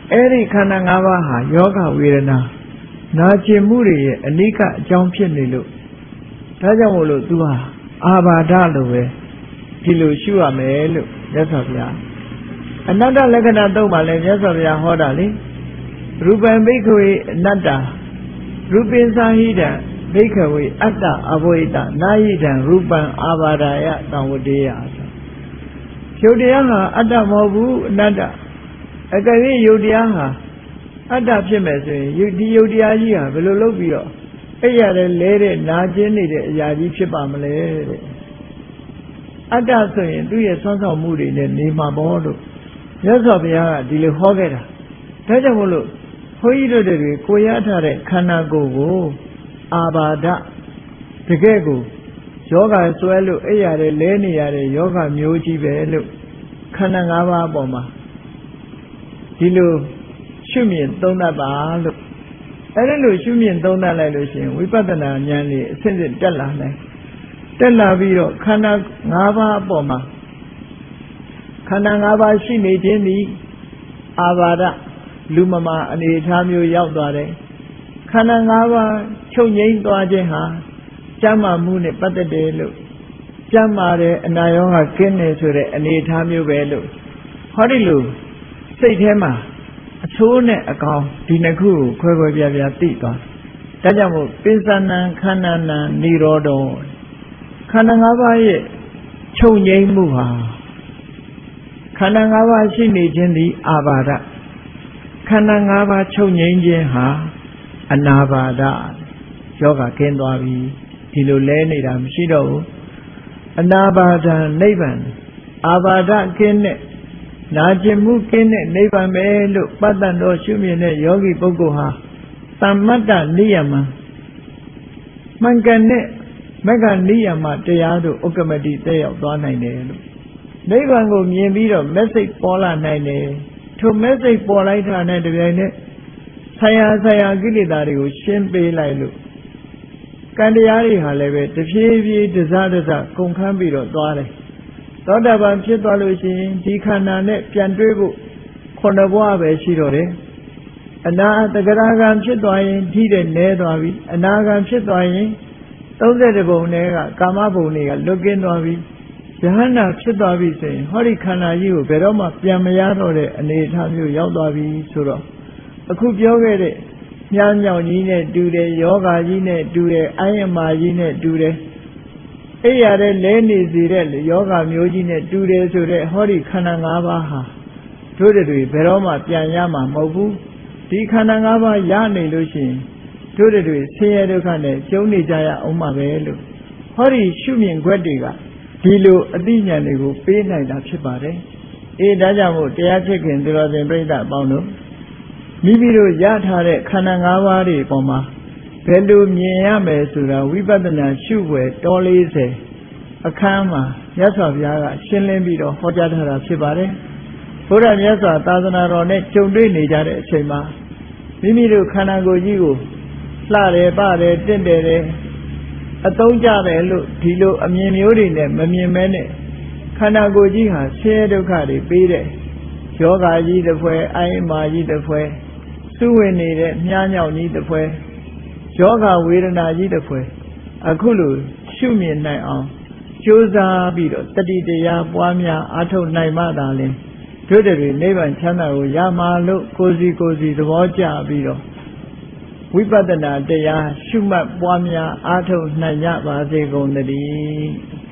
အဲ့ဒီခန္ဓာ၅ပါးဟာယောဂဝေဒနာနာကျင်မှုတွေရဲ့အနိကအကြောင်းဖြစ်နေလို့ဒါကြောင့်မို့လို့သူဟာအာဘာဒလို့ပဲဒီလိုရှုရမယ်လို့မြတ်စွာဘုရားအနတ္တလက္ခဏာသုံးပါလဲမြတ်စွာဘုရားဟောတာလေရူပံဘိက္ခဝေအနတ္တရူပင်္စာဟိတံဘိက္ခဝေအတ္တအဘဝိတနာဟိတံရူပံအာဘာဒာယသံဝတေယယုတ်တရားဟာအတ္တမဟုတ်ဘူးအနတ္တအကယ်၍ယုတ်တရားဟာအတ္တဖြစ်မယ်ဆိုရင်ဒီယုတ်တရားကြီးဟာဘယ်လိုလုပ်ပြီးတော့အဲ့ရတဲ့လဲတဲ့နာကျင်နေတဲ့အရာကြီးဖြစ်ပါမလဲတဲ့အတ္တဆိုရင်သူ့ရဲ့ဆွမ်းဆောင်မှုတွေနဲ့နေမှာပေါ့လို့မြတ်စွာဘုရားကဒီလိုဟောခဲ့တာဒါကြောင့်မို့လို့ဘုန်းကြီးတို့တွေကိုရထားတဲ့ခန္ဓာကိုယ်ကိုအာဘာဒတကယ်ကိုယောဂဆွဲလို့အဲ့ရတဲ့လဲနေရတဲ့ယောဂမျိုးကြီးပဲလို့ခန္ဓာ၅ပါးအပေါ်မှာဒီလိုရှုမြင်သုံးသပ်ပါလို့အဲ့ဒါလို့ရှုမြင်သုံးသပ်လိုက်လို့ရှိရင်ဝိပဿနာဉာဏ်လေးအစစ်စစ်တက်လာတယ်တက်လာပြီးတော့ခန္ဓာ၅ပါးအပေါ်မှာခန္ဓာ၅ပါးရှိနေခြင်းဒီအာဘာဒလူမမာအနေအထားမျိုးရောက်သွားတယ်ခန္ဓာ၅ပါးချုပ်ငြိမ်းသွားခြင်းဟာကျမ်းမာမှုနဲ့ပတ်သက်တယ်လို့ကျမ်းမာတဲ့အနာရောဂါကင်းတယ်ဆိုတဲ့အနေအထားမျိုးပဲလို့ဟောဒီလိုစိတ်ထဲမှာအဆိုးနဲ့အကောင်ဒီနှစ်ခုကိုခွဲခွဲပြားပြားသိသွားဒါကြောင့်မို့ပိဿနံခန္ဓာနံនិရောဓောခန္ဓာ၅ပါးရဲ့ချုပ်ငြိမ်းမှုဟာခန္ဓာ၅ပါးရှိနေခြင်းသည်အာဘာဒခန္ဓာ၅ပါးချုပ်ငြိမ်းခြင်းဟာအနာဘာဒယောဂကင်းသွားပြီဒီလိုလဲနေတာမရှိတော့ဘူးအနာဘာဒနိဗ္ဗာန်အာဘာဒကင်းတဲ့နာကျင်မှုကင်းတဲ့နိဗ္ဗာန်ပဲလို့ပတ္တန်တော်ရှုမြင်တဲ့ယောဂီပုဂ္ဂိုလ်ဟာသမ္မတ္တနိယမမှန်ကန်တဲ့မဂ္ဂနိယမတရားတို့ဥက္ကမတိတက်ရောက်သွားနိုင်တယ်လို့နိဗ္ဗာန်ကိုမြင်ပြီးတော့မက်စိတ်ပေါ်လာနိုင်တယ်ထိုမက်စိတ်ပေါ်လိုက်တာနဲ့တပြိုင်နက်ဆရာဆရာကိလေသာတွေကိုရှင်းပေးလိုက်လို့ကံတရားတွေဟာလည်းပဲတဖြည်းဖြည်းတစတစကုန်ခန်းပြီးတော့သွားတယ်သောတာပန်ဖြစ်သွားလို့ရှိရင်ဒီခန္ဓာနဲ့ပြန်တွေ့ဖို့ခုနှစ်ဘဝပဲရှိတော့တယ်အနာတဂရဂံဖြစ်သွားရင်ထိတဲ့နဲသွားပြီအနာဂံဖြစ်သွားရင်သုံးဆယ်တပုံနဲ့ကကာမဘုံတွေကလွတ်ကင်းသွားပြီယဟန္တာဖြစ်သွားပြီဆိုရင်ဟောဒီခန္ဓာကြီးကိုဘယ်တော့မှပြန်မရတော့တဲ့အနေအထားမျိုးရောက်သွားပြီဆိုတော့အခုပြောခဲ့တဲ့မြားမြောင်ကြီးနဲ့တူတယ်ယောဂါကြီးနဲ့တူတယ်အိုင်းယမာကြီးနဲ့တူတယ်အဲ့ရတဲ့လဲနေစေတဲ့ယောဂမျိုးကြီးနဲ့တူတယ်ဆိုတဲ့ဟောဒီခန္ဓာ၅ပါးဟာတို့တွေဘယ်တော့မှပြန်ရမှာမဟုတ်ဘူးဒီခန္ဓာ၅ပါးရနေလို့ရှိရင်တို့တွေဆင်းရဲဒုက္ခနဲ့ကျုံနေကြရအောင်မှာပဲလို့ဟောဒီရှုမြင်ခွက်တွေကဒီလိုအသိဉာဏ်တွေကိုပေးနိုင်တာဖြစ်ပါတယ်အေးဒါကြောင့်မို့တရားဖြစ်ခင်သူတော်စင်ပြိဿအပေါင်းတို့မိမိတို့ရထားတဲ့ခန္ဓာ၅ပါးတွေပေါ်မှာဘယ်လိုမြင်ရမယ်ဆိုတာဝိပဿနာရှုွယ်တော်လေးစေအခန်းမှာမြတ်စွာဘုရားကရှင်းလင်းပြီးတော့ဟောကြားထားတာဖြစ်ပါတယ်ဘုရားမြတ်စွာသာသနာတော်နဲ့ကြုံတွေ့နေကြတဲ့အချိန်မှာမိမိတို့ခန္ဓာကိုယ်ကြီးကိုလှတယ်ပတယ်တင့်တယ်တယ်အသုံးကြတယ်လို့ဒီလိုအမြင်မျိုးတွေနဲ့မမြင်မဲနဲ့ခန္ဓာကိုယ်ကြီးဟာဆင်းရဲဒုက္ခတွေပေးတဲ့ယောဂါကြီးတစ်ဖွဲအိုင်းမာကြီးတစ်ဖွဲစုဝင်နေတဲ့မြားညောင်ကြီးတစ်ဖွဲယောဂဝေဒနာကြီးတစ်ဖွဲအခုလိုရှုမြင်နိုင်အောင်ကြိုးစားပြီးတော့တတိတရားပွားများအားထုတ်နိုင်မှသာလျှင်တို့တွေနိဗ္ဗာန်ချမ်းသာကိုရမှာလို့ကိုယ်စီကိုယ်စီသဘောကျပြီးတော့ဝိပဿနာတရားရှုမှတ်ပွားများအားထုတ်နိုင်ကြပါစေကုန်သတည်း